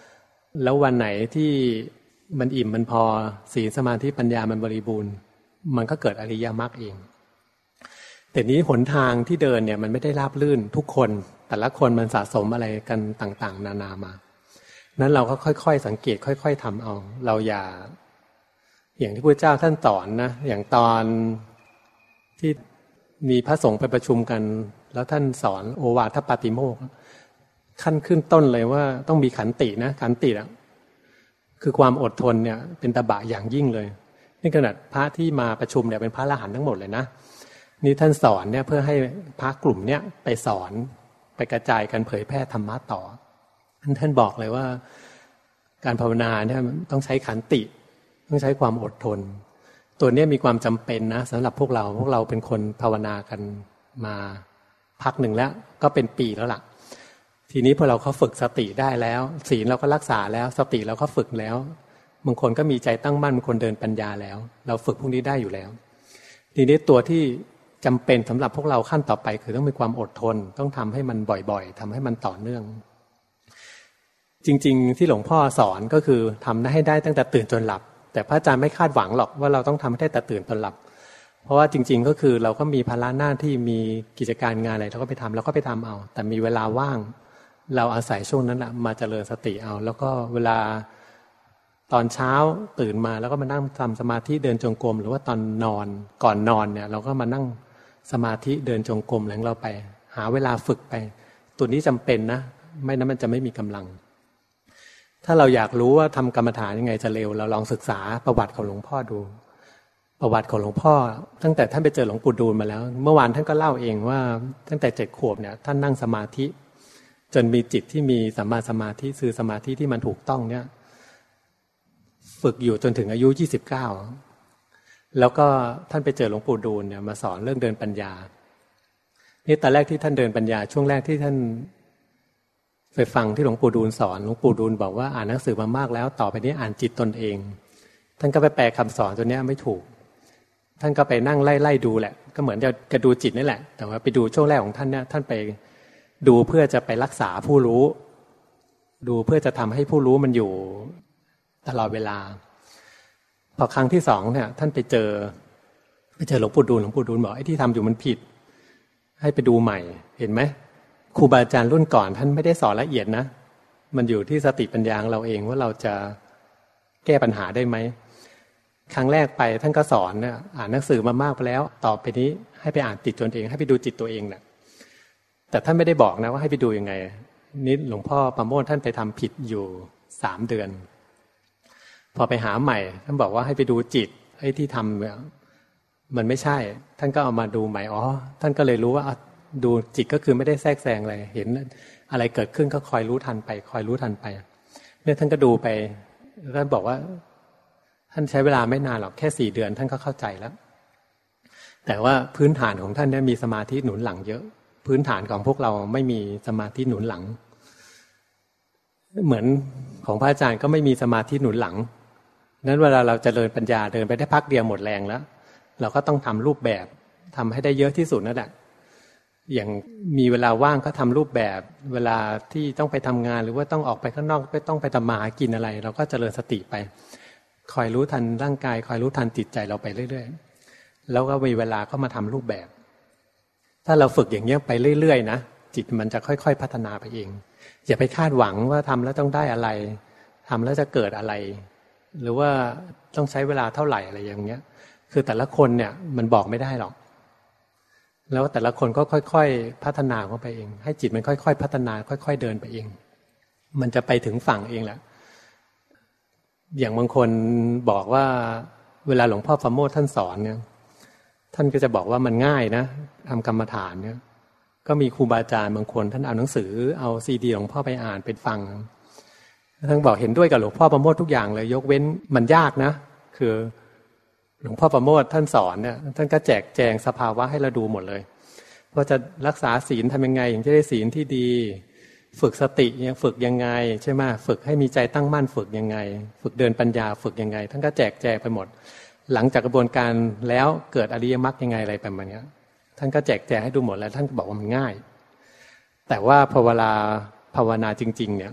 แล้ววันไหนที่มันอิ่มมันพอศีลสมาธิปัญญามันบริบูรณ์มันก็เกิดอริยมรรคเองแต่นี้หนทางที่เดินเนี่ยมันไม่ได้ราบรื่นทุกคนแต่ละคนมันสะสมอะไรกันต่างๆนานามานั้นเราก็ค่อยๆสังเกตค่อยๆทำเอาเราอย่าอย่างที่พระเจ้าท่านสอนนะอย่างตอนที่มีพระสงฆ์ไปประชุมกันแล้วท่านสอนโอวาทปาติโมกข์ขั้นขึ้นต้นเลยว่าต้องมีขันตินะขันติอ่ะคือความอดทนเนี่ยเป็นตบะอย่างยิ่งเลยนี่ขนาดพระที่มาประชุมเนี่ยเป็นพระอรหันต์ทั้งหมดเลยนะนี่ท่านสอนเนี่ยเพื่อให้พระกลุ่มเนี่ยไปสอนไปกระจายกันเผยแพร่ธรรมะต่อท่านบอกเลยว่าการภาวนาเนี่ยต้องใช้ขันติต้องใช้ความอดทนตัวนี้มีความจำเป็นนะสำหรับพวกเราพวกเราเป็นคนภาวนากันมาพักหนึ่งแล้วก็เป็นปีแล้วล่ะทีนี้พอเราเขาฝึกสติได้แล้วศีลเราก็รักษาแล้วสติเราก็ฝึกแล้วบางคนก็มีใจตั้งมั่นบางคนเดินปัญญาแล้วเราฝึกพวกนี้ได้อยู่แล้วทีนี้ตัวที่จำเป็นสำหรับพวกเราขั้นต่อไปคือต้องมีความอดทนต้องทำให้มันบ่อยๆทำให้มันต่อเนื่องจริงๆที่หลวงพ่อสอนก็คือทำได้ให้ได้ตั้งแต่ตื่นจนหลับแต่พระอาจารย์ไม่คาดหวังหรอกว่าเราต้องทำให้ได้แต่ตื่นจนหลับเพราะว่าจริงๆก็คือเราก็มีภาระหน้าที่มีกิจการงานอะไรเราก็ไปทำเราก็ไปทำเอาแต่มีเวลาว่างเราอาศัยช่วงนั้นนะมาเจริญสติเอาแล้วก็เวลาตอนเช้าตื่นมาแล้วก็มานั่งทำสมาธิเดินจงกรมหรือว่าตอนนอนก่อนนอนเนี่ยเราก็มานั่งสมาธิเดินจงกรมอะไรของเราไปหาเวลาฝึกไปตัวนี้จำเป็นนะไม่นั้นมันจะไม่มีกำลังถ้าเราอยากรู้ว่าทำกรรมฐานยังไงจะเร็วเราลองศึกษาประวัติของหลวงพ่อดูประวัติของหลวงพ่อตั้งแต่ท่านไปเจอหลวงปู่ดูลมาแล้วเมื่อวานท่านก็เล่าเองว่าตั้งแต่เจ็ดขวบเนี่ยท่านนั่งสมาธิจนมีจิตที่มีสัมมาสมาธิคือสมาธิที่มันถูกต้องเนี่ยฝึกอยู่จนถึงอายุยี่สิบเก้าแล้วก็ท่านไปเจอหลวงปู่ดูลเนี่ยมาสอนเรื่องเดินปัญญานี่ตอนแรกที่ท่านเดินปัญญาช่วงแรกที่ท่านไปฟังที่หลวงปู่ดูลสอนหลวงปู่ดูลบอกว่าอ่านหนังสือมามากแล้วต่อไปนี้อ่านจิตตนเองท่านก็ไปแปลคำสอนตัวนี้ไม่ถูกท่านก็ไปนั่งไล่ไล่ดูแหละก็เหมือนจะจะดูจิตนี่แหละแต่ว่าไปดูช่วงแรกของท่านเนี่ยท่านไปดูเพื่อจะไปรักษาผู้รู้ดูเพื่อจะทำให้ผู้รู้มันอยู่ตลอดเวลาพอครั้งที่สองเนี่ยท่านไปเจอไปเจอหลวงปู่ดูลหลวงปู่ดูลบอกไอ้ที่ทำอยู่มันผิดให้ไปดูใหม่เห็นไหมครูบาอาจารย์รุ่นก่อนท่านไม่ได้สอนละเอียดนะมันอยู่ที่สติปัญญาของเราเองว่าเราจะแก้ปัญหาได้ไหมครั้งแรกไปท่านก็สอนเนี่ยอ่านหนังสือมามากไปแล้วต่อไปนี้ให้ไปอ่านจิตตนเองให้ไปดูจิตตัวเองแหละแต่ท่านไม่ได้บอกนะว่าให้ไปดูยังไงนี่หลวงพ่อประโมทท่านไปทำผิดอยู่สามเดือนพอไปหาใหม่ท่านบอกว่าให้ไปดูจิตไอ้ที่ทำเนี่ยมันไม่ใช่ท่านก็เอามาดูใหม่อ๋อท่านก็เลยรู้ว่าดูจิตก็คือไม่ได้แทรกแซงอะไรเห็นอะไรเกิดขึ้นก็คอยรู้ทันไปคอยรู้ทันไปเนี่ยท่านก็ดูไปท่านบอกว่าท่านใช้เวลาไม่นานหรอกแค่สี่เดือนท่านก็เข้าใจแล้วแต่ว่าพื้นฐานของท่านเนี่ยมีสมาธิหนุนหลังเยอะพื้นฐานของพวกเราไม่มีสมาธิหนุนหลังเหมือนของพระอาจารย์ก็ไม่มีสมาธิหนุนหลังนั้นเวลาเราจะเดินปัญญาเดินไปได้พักเดียวหมดแรงแล้วเราก็ต้องทำรูปแบบทำให้ได้เยอะที่สุดนั่นแหละอย่างมีเวลาว่างก็ทำรูปแบบเวลาที่ต้องไปทำงานหรือว่าต้องออกไปข้างนอกไม่ต้องไปทำมาหากินอะไรเราก็เจริญสติไปคอยรู้ทันร่างกายคอยรู้ทันจิตใจเราไปเรื่อยๆแล้วก็มีเวลาก็มาทำรูปแบบถ้าเราฝึกอย่างเงี้ยไปเรื่อยๆนะจิตมันจะค่อยๆพัฒนาไปเองอย่าไปคาดหวังว่าทำแล้วต้องได้อะไรทำแล้วจะเกิดอะไรหรือว่าต้องใช้เวลาเท่าไหร่อะไรอย่างเงี้ยคือแต่ละคนเนี่ยมันบอกไม่ได้หรอกแล้วแต่ละคนก็ค่อยๆพัฒนาเข้าไปเองให้จิตมันค่อยๆพัฒนาค่อยๆเดินไปเองมันจะไปถึงฝั่งเองแหละอย่างบางคนบอกว่าเวลาหลวงพ่อประโมทท่านสอนเนี่ยท่านก็จะบอกว่ามันง่ายนะทำกรรมฐานเนี่ยก็มีครูบาอาจารย์บางคนท่านเอาหนังสือเอาซีดีหลวงพ่อไปอ่านเป็นฟังท่านบอกเห็นด้วยกับหลวงพ่อประโมททุกอย่างเลยยกเว้นมันยากนะคือหลวงพ่อประโมทท่านสอนเนี่ยท่านก็แจกแจงสภาวะให้เราดูหมดเลยว่าจะรักษาศีลทำยังไงถึงจะได้ศีลที่ดีฝึกสติยังฝึกยังไงใช่ไหมฝึกให้มีใจตั้งมั่นฝึกยังไงฝึกเดินปัญญาฝึกยังไงท่านก็แจกแจงไปหมดหลังจากกระบวนการแล้วเกิดอริยมรรคยังไงอะไรประมาณนี้ท่านก็แจกแจงให้ดูหมดแล้วท่านก็บอกว่ามันง่ายแต่ว่าพอเวลาภาวนาจริงๆเนี่ย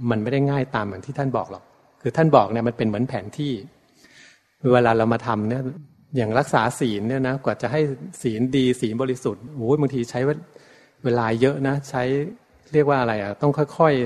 มันไม่ได้ง่ายตามอย่างที่ท่านบอกหรอกคือท่านบอกเนี่ยมันเป็นเหมือนแผนที่เวลาเรามาทำเนี่ยอย่างรักษาศีลเนี่ยนะกว่าจะให้ศีลดีศีลบริสุทธิ์โอ้ยบางทีใช้เวลาเยอะนะใช้เรียกว่าอะไรอ่ะต้องค่อย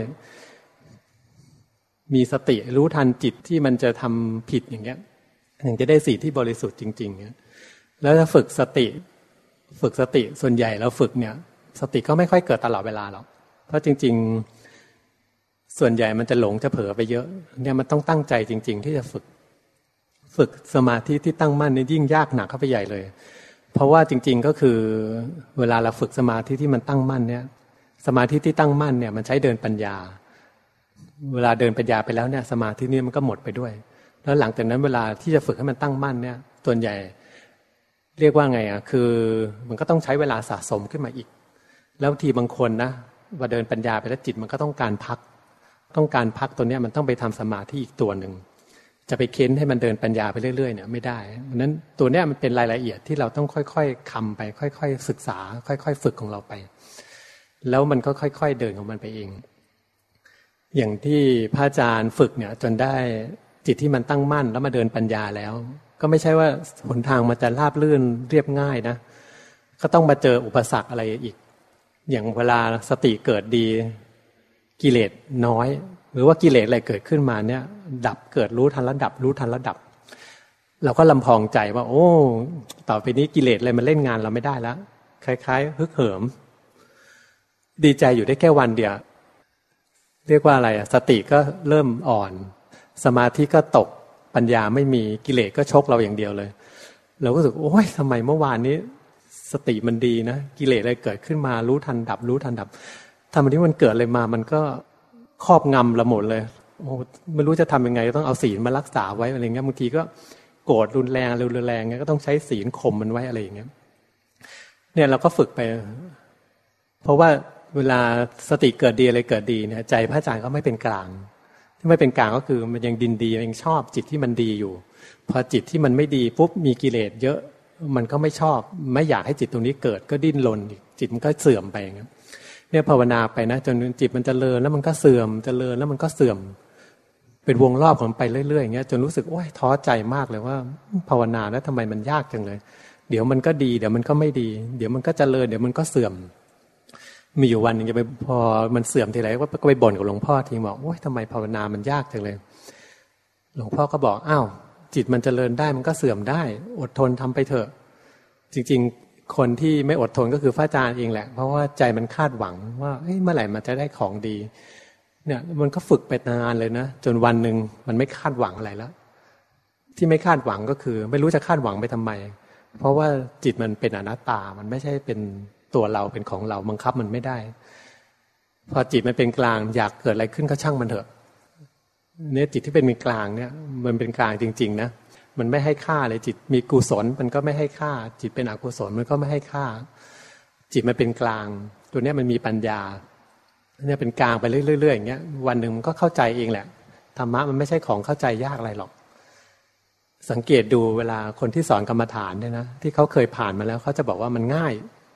ๆมีสติรู้ทันจิตที่มันจะทำผิดอย่างเงี้ยถึงจะได้ศีลที่บริสุทธิ์จริงๆเนี่ยแล้วถ้าฝึกสติฝึกสติส่วนใหญ่เราฝึกเนี่ยสติก็ไม่ค่อยเกิดตลอดเวลาหรอกเพราะจริงๆส่วนใหญ่มันจะหลงจะเผลอไปเยอะเนี่ยมันต้องตั้งใจจริงๆที่จะฝึกฝึกสมาธิที่ตั้งมั่นนี่ยิ่งยากหนักเข้าไปใหญ่เลยเพราะว่าจริงๆก็คือเวลาเราฝึกสมาธิที่มันตั้งมั่นเนี่ยสมาธิที่ตั้งมั่นเนี่ยมันใช้เดินปัญญาเวลาเดินปัญญาไปแล้วเนี่ยสมาธินี่มันก็หมดไปด้วยแล้วหลังจากนั้นเวลาที่จะฝึกให้มันตั้งมั่นเนี่ยส่วนใหญ่เรียกว่าไงอ่ะคือมันก็ต้องใช้เวลาสะสมขึ้นมาอีกแล้วทีบางคนนะว่าเดินปัญญาไปแล้วจิตมันก็ต้องการพักต้องการพักตัวเนี้ยมันต้องไปทำสมาธิอีกตัวหนึ่งจะไปเค้นให้มันเดินปัญญาไปเรื่อยๆเนี่ยไม่ได้เพราะนั้นตัวเนี้ยมันเป็นรายละเอียดที่เราต้องค่อยๆคำไปค่อยๆศึกษาค่อยๆฝึกของเราไปแล้วมันก็ค่อยๆเดินของมันไปเองอย่างที่พระอาจารย์ฝึกเนี่ยจนได้จิตที่มันตั้งมั่นแล้วมาเดินปัญญาแล้วก็ไม่ใช่ว่าหนทางมันจะราบรื่นเรียบง่ายนะก็ต้องมาเจออุปสรรคอะไรอีกอย่างเวลาสติเกิดดีกิเลสน้อยหรือว่ากิเลสอะไรเกิดขึ้นมาเนี่ยดับเกิดรู้ทันระดับรู้ทันระดับเราก็ลำพองใจว่าโอ้ต่อไปนี้กิเลสอะไรมันเล่นงานเราไม่ได้แล้วคล้ายๆฮึกเหิมดีใจอยู่ได้แค่วันเดียวเรียกว่าอะไรอ่ะสติก็เริ่มอ่อนสมาธิก็ตกปัญญาไม่มีกิเลสก็ชกเราอย่างเดียวเลยเราก็รู้สึกโอ้ยทำไมเมื่อวานนี้สติมันดีนะกิเลสอะไรเกิดขึ้นมารู้ทันดับรู้ทันดับทำไมที่มันเกิดอะไรมามันก็ครอบงำเราหมดเลยโอ้ไม่รู้จะทำยังไงต้องเอาศีลมารักษาไว้อะไรเงี้ยบางทีก็โกรธรุนแรงเร็วรุนแรงเงี้ยก็ต้องใช้ศีลข่มมันไว้อะไรอย่างเงี้ยเนี่ยเราก็ฝึกไปเพราะว่าเวลาสติเกิดดีอะไรเกิดดีเนี่ยใจพระอาจารย์ก็ไม่เป็นกลางที่ไม่เป็นกลางก็คือมันยังดินดียังชอบจิตที่มันดีอยู่พอจิตที่มันไม่ดีปุ๊บมีกิเลสเยอะมันก็ไม่ชอบไม่อยากให้จิตตรงนี้เกิดก็ดิ้นรนจิตมันก็เสื่อมไปอย่างเงี้ยเนี่ยภาวนาไปนะจนจิตมันเจริญแล้วมันก็เสื่อมเจริญแล้วมันก็เสื่อมเป็นวงรอบของมันไปเรื่อยๆอย่างเงี้ยจนรู้สึกโอ๊ยท้อใจมากเลยว่าภาวนาแล้วทำไมมันยากจังเลยเดี๋ยวมันก็ดีเดี๋ยวมันก็ไม่ดีเดี๋ยวมันก็เจริญเดี๋ยวมันก็เสื่อมมีอยู่วันนึงจะไปพอมันเสื่อมทีไรก็ไปบ่นกับหลวงพ่อทีบอกโอ๊ยทำไมภาวนามันยากจังเลยหลวงพ่อก็บอกอ้าวจิตมันเจริญได้มันก็เสื่อมได้อดทนทำไปเถอะจริงๆคนที่ไม่อดทนก็คือพระอาจารย์เองแหละเพราะว่าใจมันคาดหวังว่าเฮ้ยเมื่อไหร่มันจะได้ของดีเนี่ยมันก็ฝึกไปนานเลยนะจนวันหนึ่งมันไม่คาดหวังอะไรแล้วที่ไม่คาดหวังก็คือไม่รู้จะคาดหวังไปทำไมเพราะว่าจิตมันเป็นอนัตตามันไม่ใช่เป็นตัวเราเป็นของเราบังคับมันไม่ได้พอจิตมันเป็นกลางอยากเกิดอะไรขึ้นก็ช่างมันเถอะเนี่ยจิตที่เป็นกลางเนี่ยมันเป็นกลางจริงๆนะมันไม่ให้ค่าเลยจิตมีกุศลมันก็ไม่ให้ค่าจิตเป็นอกุศลมันก็ไม่ให้ค่าจิตมันเป็นกลางตัวเนี้ยมันมีปัญญาเนี่ยเป็นกลางไปเรื่อยๆอย่างเงี้ยวันหนึ่งมันก็เข้าใจเองแหละธรรมะมันไม่ใช่ของเข้าใจยากอะไรหรอกสังเกตดูเวลาคนที่สอนกรรมฐานเนี่ยนะที่เขาเคยผ่านมาแล้วเขาจะบอกว่ามันง่าย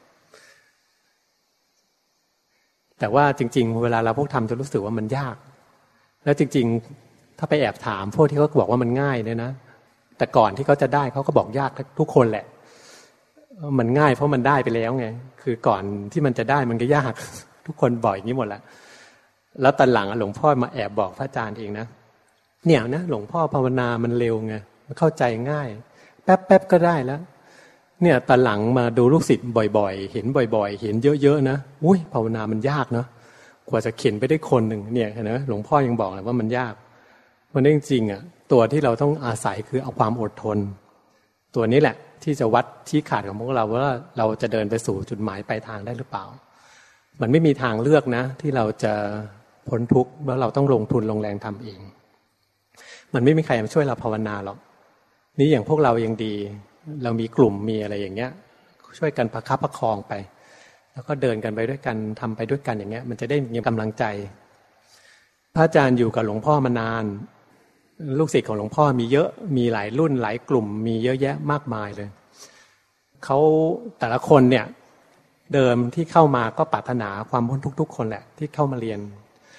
แต่ว่าจริงๆเวลาเราพวกทำจะรู้สึกว่ามันยากแล้วจริงๆถ้าไปแอบถามพวกที่เขาบอกว่ามันง่ายเนี่ยนะแต่ก่อนที่เขาจะได้เขาก็บอกยากทุกคนแหละมันง่ายเพราะมันได้ไปแล้วไงคือก่อนที่มันจะได้มันก็ยากทุกคนบอกอย่างนี้หมดแล้วแล้วตอนหลังหลวงพ่อมาแอบบอกพระอาจารย์เองนะเนี่ยนะหลวงพ่อภาวนามันเร็วไงมันเข้าใจง่ายแป๊บๆก็ได้แล้วเนี่ยตอนหลังมาดูลูกศิษย์บ่อยๆเห็นบ่อยๆเห็นเยอะๆนะอุ้ยภาวนามันยากเนาะกว่าจะเข็นไปได้คนหนึ่งเนี่ยนะหลวงพ่อยังบอกเลยว่ามันยากมันจริงๆอ่ะตัวที่เราต้องอาศัยคือเอาความอดทนตัวนี้แหละที่จะวัดชี้ขาดของพวกเราว่าเราจะเดินไปสู่จุดหมายปลายทางได้หรือเปล่ามันไม่มีทางเลือกนะที่เราจะพ้นทุกข์แล้วเราต้องลงทุนลงแรงทำเองมันไม่มีใครมาช่วยเราภาวนาหรอกนี่อย่างพวกเรายังดีเรามีกลุ่มมีอะไรอย่างเงี้ยช่วยกันประคับประคองไปแล้วก็เดินกันไปด้วยกันทำไปด้วยกันอย่างเงี้ยมันจะได้มีกำลังใจพระอาจารย์อยู่กับหลวงพ่อมานานลูกศิษย์ของหลวงพ่อมีเยอะมีหลายรุ่นหลายกลุ่มมีเยอะแยะมากมายเลยเขาแต่ละคนเนี่ยเดิมที่เข้ามาก็ปรารถนาความพ้นทุกข์ทุกคนแหละที่เข้ามาเรียน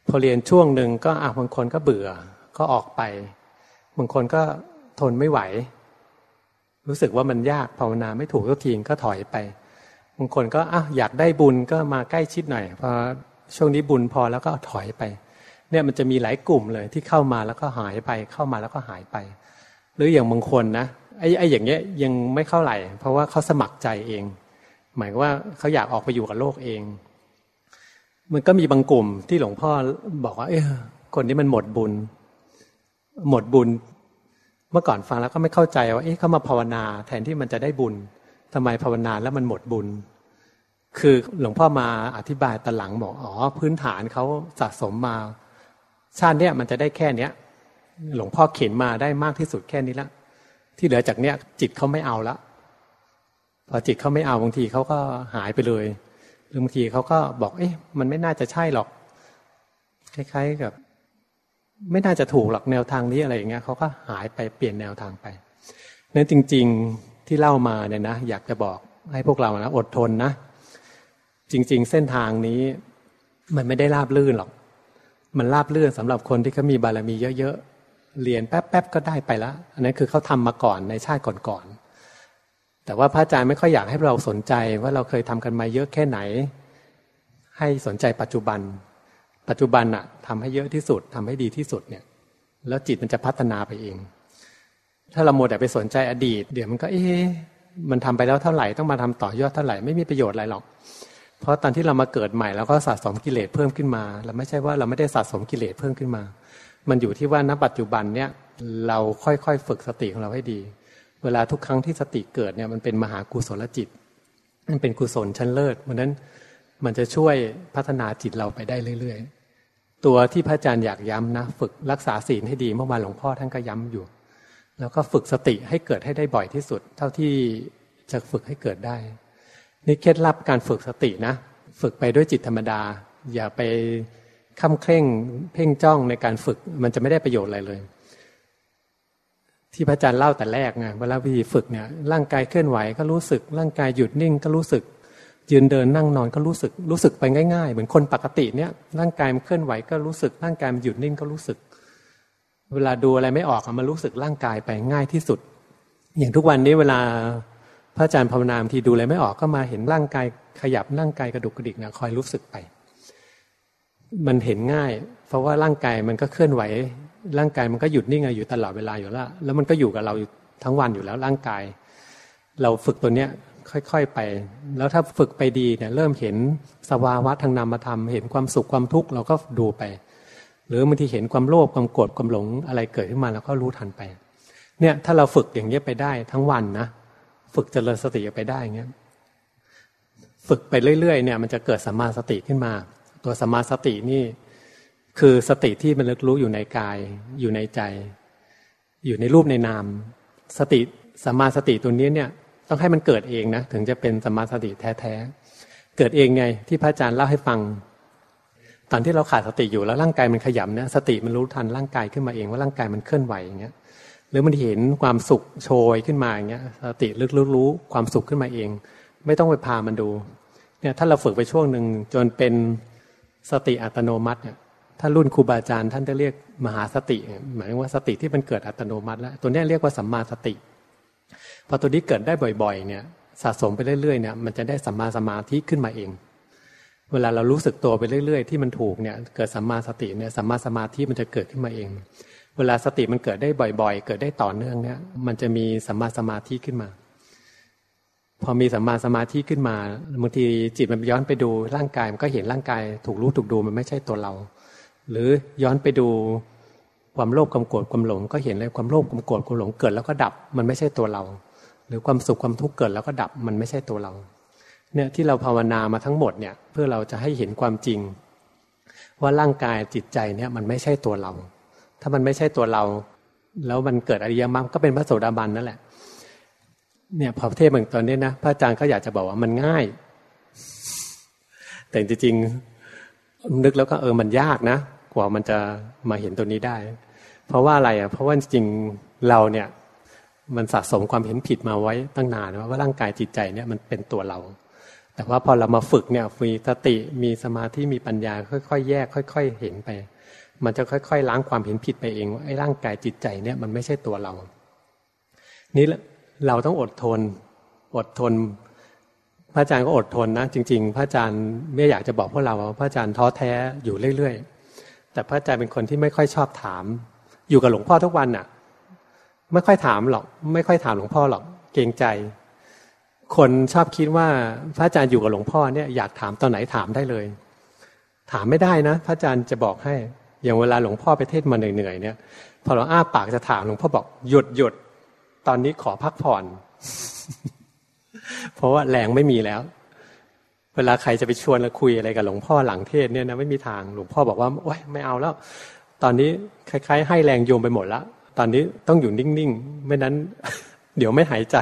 พอเรียนช่วงหนึ่งก็อ่ะบางคนก็เบื่อก็ออกไปบางคนก็ทนไม่ไหวรู้สึกว่ามันยากภาวนาไม่ถูกทุกทีก็ถอยไปบางคนก็อ่ะอยากได้บุญก็มาใกล้ชิดหน่อยพอช่วงนี้บุญพอแล้วก็ถอยไปเนี่ยมันจะมีหลายกลุ่มเลยที่เข้ามาแล้วก็หายไปเข้ามาแล้วก็หายไปหรืออย่างบางคนนะไอ้ไอ้อย่างเงี้ยยังไม่เข้าไหร่เพราะว่าเขาสมัครใจเองหมายว่าเขาอยากออกไปอยู่กับโลกเองมันก็มีบางกลุ่มที่หลวงพ่อบอกว่าเอ้ยคนนี้มันหมดบุญหมดบุญเมื่อก่อนฟังแล้วก็ไม่เข้าใจว่าเอ๊ะเขามาภาวนาแทนที่มันจะได้บุญทำไมภาวนาแล้วมันหมดบุญคือหลวงพ่อมาอธิบายตอนหลังบอกอ๋อพื้นฐานเขาสะสมมาชาติเนี้ยมันจะได้แค่เนี้ยหลวงพ่อเข็นมาได้มากที่สุดแค่นี้ละที่เหลือจากเนี้ยจิตเขาไม่เอาละพอจิตเขาไม่เอาบางทีเขาก็หายไปเลยหรือบางทีเขาก็บอกเอ๊ะมันไม่น่าจะใช่หรอกคล้ายๆกับไม่น่าจะถูกหรอกแนวทางนี้อะไรอย่างเงี้ยเขาก็หายไปเปลี่ยนแนวทางไปนั้นจริงๆที่เล่ามาเนี่ยนะอยากจะบอกให้พวกเรานะอดทนนะจริงๆเส้นทางนี้มันไม่ได้ราบรื่นหรอกมันราบรื่นสำหรับคนที่เขามีบารมีเยอะๆเรียนแป๊บๆก็ได้ไปแล้วอันนั้นคือเขาทำมาก่อนในชาติก่อนๆแต่ว่าพระอาจารย์ไม่ค่อยอยากให้เราสนใจว่าเราเคยทำกันมาเยอะแค่ไหนให้สนใจปัจจุบันปัจจุบันอะทำให้เยอะที่สุดทำให้ดีที่สุดเนี่ยแล้วจิตมันจะพัฒนาไปเองถ้าเราโมแต่ไปสนใจอดีตเดี๋ยวมันก็เอ๊ะมันทำไปแล้วเท่าไหร่ต้องมาทำต่อยอดเท่าไหร่ไม่มีประโยชน์อะไรหรอกเพราะตอนที่เรามาเกิดใหม่เราก็สะสมกิเลสเพิ่มขึ้นมาเราไม่ใช่ว่าเราไม่ได้สะสมกิเลสเพิ่มขึ้นมามันอยู่ที่ว่าณปัจจุบันเนี่ยเราค่อยๆฝึกสติของเราให้ดีเวลาทุกครั้งที่สติเกิดเนี่ยมันเป็นมหากุศลจิตมันเป็นกุศลชั้นเลิศเพราะนั้นมันจะช่วยพัฒนาจิตเราไปได้เรื่อยๆตัวที่พระอาจารย์อยากย้ำนะฝึกรักษาศีลให้ดีเมื่อวานหลวงพ่อท่านก็ย้ำอยู่แล้วก็ฝึกสติให้เกิดให้ได้บ่อยที่สุดเท่าที่จะฝึกให้เกิดได้นี่เคล็ดลับการฝึกสตินะฝึกไปด้วยจิตธรรมดาอย่าไปค่ำเคร่งเพ่งจ้องในการฝึกมันจะไม่ได้ประโยชน์อะไรเลยที่พระอาจารย์เล่าแต่แรกไงเวลาวิธีฝึกเนี่ยร่างกายเคลื่อนไหวก็รู้สึกร่างกายหยุดนิ่งก็รู้สึกยืนเดินนั่งนอนก็รู้สึกรู้สึกไปง่ายๆเหมือนคนปกติเนี่ยร่างกายมันเคลื่อนไหวก็รู้สึกร่างกายมันหยุดนิ่งก็รู้สึกเวลาดูอะไรไม่ออกมันรู้สึกร่างกายไปง่ายที่สุดอย่างทุกวันนี้เวลาพระอาจารย์ภาวนาบางทีดูอะไรไม่ออกก็มาเห็นร่างกายขยับร่างกายกระดุกกระดิกเนี่ยคอยรู้สึกไปมันเห็นง่ายเพราะว่าร่างกายมันก็เคลื่อนไหวร่างกายมันก็หยุดนิ่งอยู่ตลอดเวลาอยู่แล้วแล้วมันก็อยู่กับเราทั้งวันอยู่แล้วร่างกายเราฝึกตัวเนี้ยค่อยๆไปแล้วถ้าฝึกไปดีเนี่ยเริ่มเห็นสภาวะทางนามธรรมเห็นความสุขความทุกข์เราก็ดูไปหรือบางทีเห็นความโลภความโกรธความหลงอะไรเกิดขึ้นมาเราก็รู้ทันไปเนี่ยถ้าเราฝึกอย่างนี้ไปได้ทั้งวันนะฝึกเจริญสติไปได้อย่างเงี้ยฝึกไปเรื่อยๆเนี่ยมันจะเกิดสัมมาสติขึ้นมาตัวสัมมาสตินี่คือสติที่มันระลึกรู้อยู่ในกายอยู่ในใจอยู่ในรูปในนามสติสัมมาสติตัวนี้เนี่ยต้องให้มันเกิดเองนะถึงจะเป็นสัมมาสติแท้ๆเกิดเองไงที่พระอาจารย์เล่าให้ฟังตอนที่เราขาดสติอยู่แล้วร่างกายมันขยับเนี่ยสติมันรู้ทันร่างกายขึ้นมาเองว่าร่างกายมันเคลื่อนไหวอย่างเงี้ยหรือมันเห็นความสุขโชยขึ้นมาอย่างเงี้ยสติลึกรู้ความสุขขึ้นมาเองไม่ต้องไปพามันดูเนี่ยถ้าเราฝึกไปช่วงหนึ่งจนเป็นสติอัตโนมัติเนี่ยถ้ารุ่นครูบาอาจารย์ท่านจะเรียกมหาสติหมายถึงว่าสติที่มันเกิดอัตโนมัติแล้วตัวนี้เรียกว่าสัมมาสติพอตัวนี้เกิดได้บ่อยๆเนี่ยสะสมไปเรื่อยๆเนี่ยมันจะได้สัมมาสมาธิขึ้นมาเองเวลาเรารู้สึกตัวไปเรื่อยๆที่มันถูกเนี่ยเกิดสัมมาสติเนี่ยสัมมาสมาธิมันจะเกิดขึ้นมาเองเวลาสติมันเกิดได้บ่อยๆเกิดได้ต่อเนื่องเนี่ยมันจะมีสัมมาสมาธิขึ้นมาพอมีสัมมาสมาธิขึ้นมาบางทีจิตมันย้อนไปดูร่างกายมันก็เห็นร่างกายถูกรู้ถูกดูมันไม่ใช่ตัวเราหรือย้อนไปดูความโลภความโกรธความหลงก็เห็นเลยความโลภความโกรธความหลงเกิดแล้วก็ดับมันไม่ใช่ตัวเราหรือความสุขความทุกข์เกิดแล้วก็ดับมันไม่ใช่ตัวเราเนี่ยที่เราภาวนามาทั้งหมดเนี่ยเพื่อเราจะให้เห็นความจริงว่าร่างกายจิตใจเนี่ยมันไม่ใช่ตัวเราถ้ามันไม่ใช่ตัวเราแล้วมันเกิดอริยมรรคก็เป็นพระโสดาบันนั่นแหละเนี่ยพอเทศบางตอนนี้นะพระอาจารย์ก็อยากจะบอกว่ามันง่ายแต่จริงๆนึกแล้วก็เออมันยากนะกว่ามันจะมาเห็นตัวนี้ได้เพราะว่าอะไรอ่ะเพราะว่าจริงเราเนี่ยมันสะสมความเห็นผิดมาไว้ตั้งนานว่าร่างกายจิตใจเนี่ยมันเป็นตัวเราแต่ว่าพอเรามาฝึกเนี่ยมีสติมีสมาธิมีปัญญาค่อยๆแยกค่อยๆเห็นไปมันจะค่อยๆล้างความเห็นผิดไปเองว่าไอ้ร่างกายจิตใจเนี่ยมันไม่ใช่ตัวเรานี่เราต้องอดทนอดทนพระอาจารย์ก็อดทนนะจริงๆพระอาจารย์ไม่อยากจะบอกพวกเราว่าพระอาจารย์ท้อแท้อยู่เรื่อยๆแต่พระอาจารย์เป็นคนที่ไม่ค่อยชอบถามอยู่กับหลวงพ่อทุกวันน่ะไม่ค่อยถามหรอกไม่ค่อยถามหลวงพ่อหรอกเกรงใจคนชอบคิดว่าพระอาจารย์อยู่กับหลวงพ่อเนี่ยอยากถามตอนไหนถามได้เลยถามไม่ได้นะพระอาจารย์จะบอกให้อย่างเวลาหลวงพ่อไปเทศน์มาเหนื่อยๆเนี่ยพอเราอ้าปากจะถามหลวงพ่อบอกหยุดหยุดตอนนี้ขอพักผ่อน เพราะว่าแรงไม่มีแล้วเวลาใครจะไปชวนเราคุยอะไรกับหลวงพ่อหลังเทศน์เนี่ยนะไม่มีทางหลวงพ่อบอกว่าโอ๊ยไม่เอาแล้วตอนนี้คล้ายๆให้แรงโยมไปหมดแล้วตอนนี้ต้องอยู่นิ่งๆไม่นั้น เดี๋ยวไม่หายใจ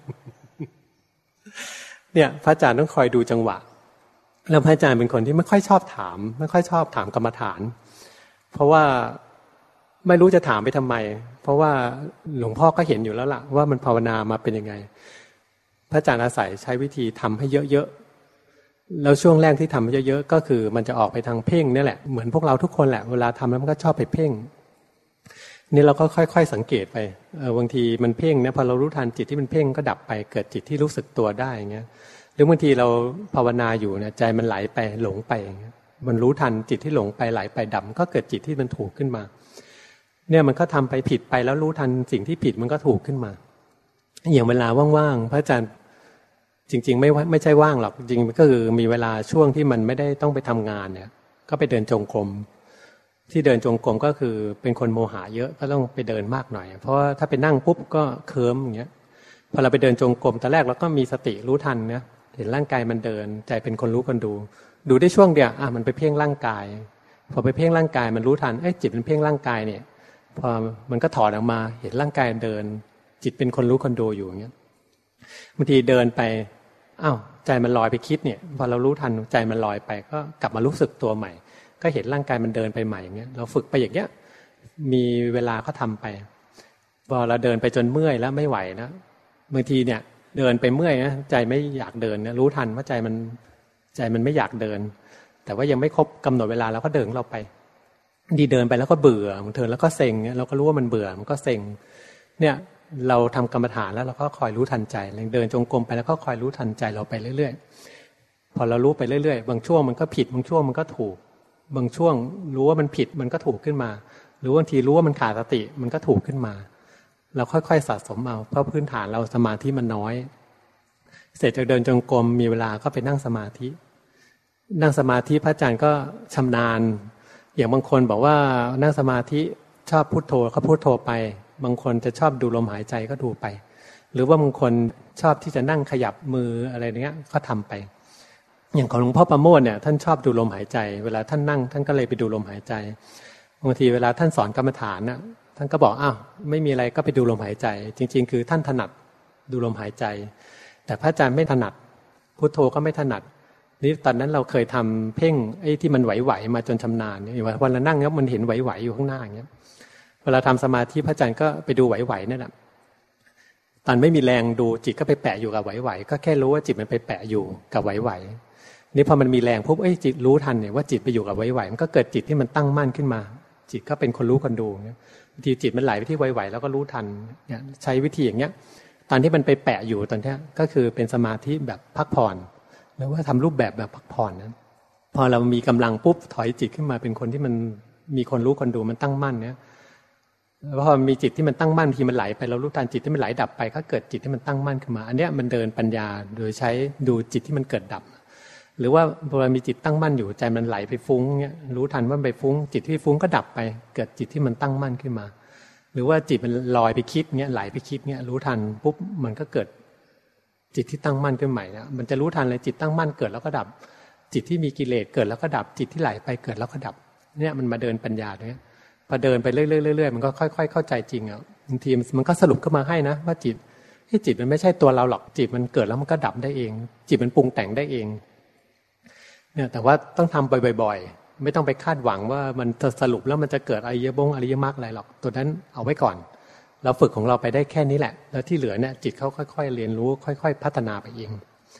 เนี่ยพระอาจารย์ต้องคอยดูจังหวะแล้วพระอาจารย์เป็นคนที่ไม่ค่อยชอบถามไม่ค่อยชอบถามกรรมฐานเพราะว่าไม่รู้จะถามไปทำไมเพราะว่าหลวงพ่อก็เห็นอยู่แล้วล่ะว่ามันภาวนามาเป็นยังไงพระอาจารย์อาศัยใช้วิธีทำให้เยอะๆแล้วช่วงแรกที่ทำเยอะๆก็คือมันจะออกไปทางเพ่งนี่แหละเหมือนพวกเราทุกคนแหละเวลาทำแล้วมันก็ชอบไปเพ่งนี่เราก็ค่อยๆสังเกตไปเออบางทีมันเพ่งเนี่ยพอเรารู้ทันจิตที่มันเพ่งก็ดับไปเกิดจิตที่รู้สึกตัวได้อย่างเงี้ยหรือบางทีเราภาวนาอยู่เนี่ยใจมันไหลไปหลงไปอย่างเงี้ยมันรู้ทันจิตที่หลงไปไหลไปดับก็เกิดจิตที่มันถูกขึ้นมาเนี่ยมันก็ทำไปผิดไปแล้วรู้ทันสิ่งที่ผิดมันก็ถูกขึ้นมาอย่างเวลาว่างๆพระอาจารย์จริงๆไม่ไม่ใช่ว่างหรอกจริงๆก็คือมีเวลาช่วงที่มันไม่ได้ต้องไปทำงานเนี่ยก็ไปเดินจงกรมที่เดินจงกรมก็คือเป็นคนโมหะเยอะก็ต้องไปเดินมากหน่อยเพราะว่าถ้าไปนั่งปุ๊บก็เคิร์มอย่างเงี้ยพอเราไปเดินจงกรมตอนแรกเราก็มีสติรู้ทันเนี่ยเห็นร่างกายมันเดินใจเป็นคนรู้คนดูดูได้ช่วงเดียวอ่ะมันไปเพ่งร่างกายพอไปเพ่งร่างกายมันรู้ทันเอ้ยจิตมันเพ่งร่างกายเนี่ยพอมันก็ถอดออกมาเห็นร่างกายเดินจิตเป็นคนรู้คนดูอยู่อย่างเงี้ยบางทีเดินไปอ้าวใจมันลอยไปคิดเนี่ยพอเรารู้ทันใจมันลอยไปก็กลับมารู้สึกตัวใหม่ก็เห็นร่างกายมันเดินไปใหม่อย่างเงี้ยเราฝึกไปอย่างเงี้ยมีเวลาก็ทำไปพอเราเดินไปจนเมื่อยแล้วไม่ไหวนะบางทีเนี่ยเดินไปเมื่อยนะใจไม่อยากเดินนะรู้ทันว่าใจมันใจมันไม่อยากเดินแต่ว่ายังไม่ครบกำหนดเวลาเราก็เดินเราไปดีเดินไปแล้วก็เบื่อบางเทินแล้วก็เซ็งเนี่ยเราก็รู้ว่ามันเบื่อมันก็เซ็งเนี่ยเราทำกรรมฐานแล้วเราก็คอยรู้ทันใจเดินจงกรมไปแล้วก็คอยรู้ทันใจเราไปเรื่อยๆพอเรารู้ไปเรื่อยๆบางช่วงมันก็ผิดบางช่วงมันก็ถูกบางช่วงรู้ว่ามันผิดมันก็ถูกขึ้นมาหรือบางทีรู้ว่ามันขาดสติมันก็ถูกขึ้นมาเราค่อยๆสะสมเอาเพราะพื้นฐานเราสมาธิมันน้อยเสร็จจากเดินจงกรมมีเวลาก็ไปนั่งสมาธินั่งสมาธิพระอาจารย์ก็ชำนาญอย่างบางคนบอกว่านั่งสมาธิชอบพุทโธก็พุทโธไปบางคนจะชอบดูลมหายใจก็ดูไปหรือว่าบางคนชอบที่จะนั่งขยับมืออะไรเงี้ยก็ทำไปอย่างของหลวงพ่อประโมทเนี่ยท่านชอบดูลมหายใจเวลาท่านนั่งท่านก็เลยไปดูลมหายใจบางทีเวลาท่านสอนกรรมฐานน่ะท่านก็บอกอ้าวไม่มีอะไรก็ไปดูลมหายใจจริงๆคือท่านถนัดดูลมหายใจแต่พระอาจารย์ไม่ถนัดพุทโธก็ไม่ถนัดนี่ตอนนั้นเราเคยทำเพ่งไอ้ที่มันไหวๆมาจนชำนาญเนี่ยวันละนั่งแล้วมันเห็นไหวๆอยู่ข้างหน้าอย่างเงี้ยเวลาทำสมาธิพระอาจารย์ก็ไปดูไหวๆนั่นแหละตอนไม่มีแรงดูจิตก็ไปแปะอยู่กับไหวๆก็แค่รู้ว่าจิตมันไปแปะอยู่กับไหวๆนี่พอมันมีแรงปุ๊บเอ้ยจิตรู้ทันเนี่ยว่าจิตไปอยู่กับไหวๆมันก็เกิดจิตที่มันตั้งมั่นขึ้นมาจิตก็เป็นคนรู้คนดูเนี่ยบางทีจิตมันไหลไปที่ไหวๆแล้วก็รู้ทันเนี่ยใช้วิธีอย่างเงี้ยตอนที่มันไปแปะอยู่ตอนนี้ก็คือเป็นสมาธิแบบพักผ่อนหรือว่าทำรูปแบบแบบพักผ่อนนั้นพอเรามีกำลังปุ๊บถอยจิตขึ้นมาเป็นคนที่มันมีคนรู้คนดูมันตั้งมั่นเนี่ยพอมีจิตที่มันตั้งมั่นทีมันไหลไปเรารู้ทันจิตที่มันไหลดับไปก็เกิดจิตที่มันตั้งมั่นขึ้นมาอันเนี้ยมันเดินปัญญาโดยใช้ดูจิตที่มันเกิดดับหรือว่าพอมีจิตตั้งมั่นอยู่ใจมันไหลไปฟุ้งเนี่ยรู้ทันว่าไปฟุ้งจิตที่ฟุ้งก็ดับไปเกิดจิตที่มันตั้งมั่นขึ้นมาหรือว่าจิตมันลอยไปคิดเนี่ยไหลไปคิดเนี่ยรู้ทันปุ๊บมันก็เกิดจิตที่ตั้งมั่นขึ้นใหม่นะมันจะรู้ทันเลยจิตตั้งมั่นเกิดแล้วก็ดับจิตที่มีกิเลสเกิดแล้วก็ดับจิตที่ไหลไปเกิดแล้วก็ดับเนี่ยมันมาเดินปัญญาเนี่ยพอเดินไปเรื่อยๆๆมันก็ค่อยๆเข้าใจจริงอ่ะบางทีมันก็สรุปขึ้นมาให้นะว่าจิตที่จิตมันไม่ใช่ตัวเราหรอกจิตมันเกิดแล้วมันก็ดับได้เองจิตมันปรุงแต่งได้เองเนี่ยแต่ว่าต้องทำบ่อยๆไม่ต้องไปคาดหวังว่ามันจะสรุปแล้วมันจะเกิดอริยบงอริยมรรคอะไรหรอกตัวนั้นเอาไว้ก่อนเราฝึกของเราไปได้แค่นี้แหละแล้วที่เหลือเนี่ยจิตเขาค่อยๆเรียนรู้ค่อยๆพัฒนาไปเอง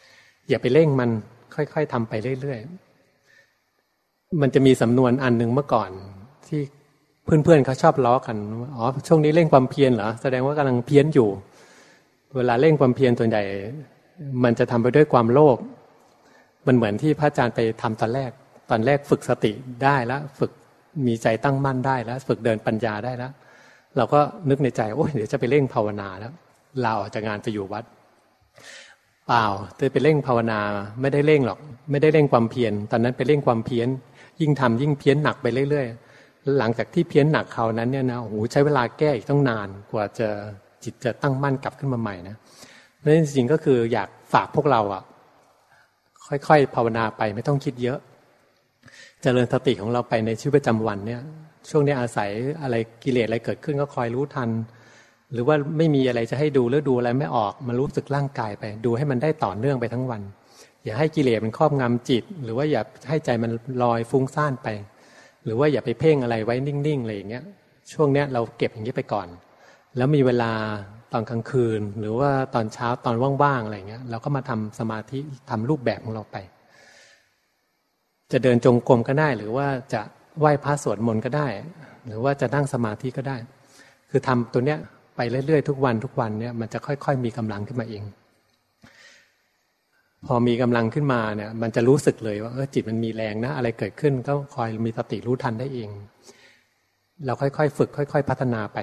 อย่าไปเร่งมันค่อยๆทำไปเรื่อยๆมันจะมีสำนวนอันนึงเมื่อก่อนที่เพื่อนๆเขาชอบล้อกันอ๋อช่วงนี้เร่งความเพียรเหรอแสดงว่ากำลังเพี้ยนอยู่เวลาเร่งความเพียรส่วนใหญ่มันจะทำไปด้วยความโลภมันเหมือนที่พระอาจารย์ไปทำตอนแรกตอนแรกฝึกสติได้แล้วฝึกมีใจตั้งมั่นได้แล้วฝึกเดินปัญญาได้แล้วเราก็นึกในใจโอ้ยเดี๋ยวจะไปเร่งภาวนาแล้วลาออกจากงานไปอยู่วัดเปล่าเธอไปเร่งภาวนาไม่ได้เร่งหรอกไม่ได้เร่งความเพียรตอนนั้นไปเร่งความเพี้ยนยิ่งทำยิ่งเพี้ยนหนักไปเรื่อยๆหลังจากที่เพี้ยนหนักคราวนั้นเนี่ยนะโอ้โหใช้เวลาแก้อีกต้องนานกว่าจะจิตจะตั้งมั่นกลับขึ้นมาใหม่นะนั่นจริงๆก็คืออยากฝากพวกเราอ่ะค่อยๆภาวนาไปไม่ต้องคิดเยอะเจริญสติของเราไปในชีวิตประจำวันเนี่ยช่วงนี้อาศัยอะไรกิเลสอะไรเกิดขึ้นก็คอยรู้ทันหรือว่าไม่มีอะไรจะให้ดูหรือดูอะไรไม่ออกมารู้สึกร่างกายไปดูให้มันได้ต่อเนื่องไปทั้งวันอย่าให้กิเลสมันครอบงำจิตหรือว่าอย่าให้ใจมันลอยฟุ้งซ่านไปหรือว่าอย่าไปเพ่งอะไรไว้นิ่งๆอะไรอย่างเงี้ยช่วงเนี้ยเราเก็บอย่างนี้ไปก่อนแล้วมีเวลาตอนกลางคืนหรือว่าตอนเช้าตอนว่างๆอะไรเงี้ยเราก็มาทำสมาธิทำรูปแบบของเราไปจะเดินจงกรมก็ได้หรือว่าจะไหว้พระสวดมนต์ก็ได้หรือว่าจะนั่งสมาธิก็ได้คือทำตัวเนี้ยไปเรื่อยๆทุกวันทุกวันเนี่ยมันจะค่อยๆมีกำลังขึ้นมาเองพอมีกำลังขึ้นมาเนี่ยมันจะรู้สึกเลยว่าเออจิตมันมีแรงนะอะไรเกิดขึ้นก็คอยมีสติรู้ทันได้เองเราค่อยๆฝึกค่อยๆพัฒนาไป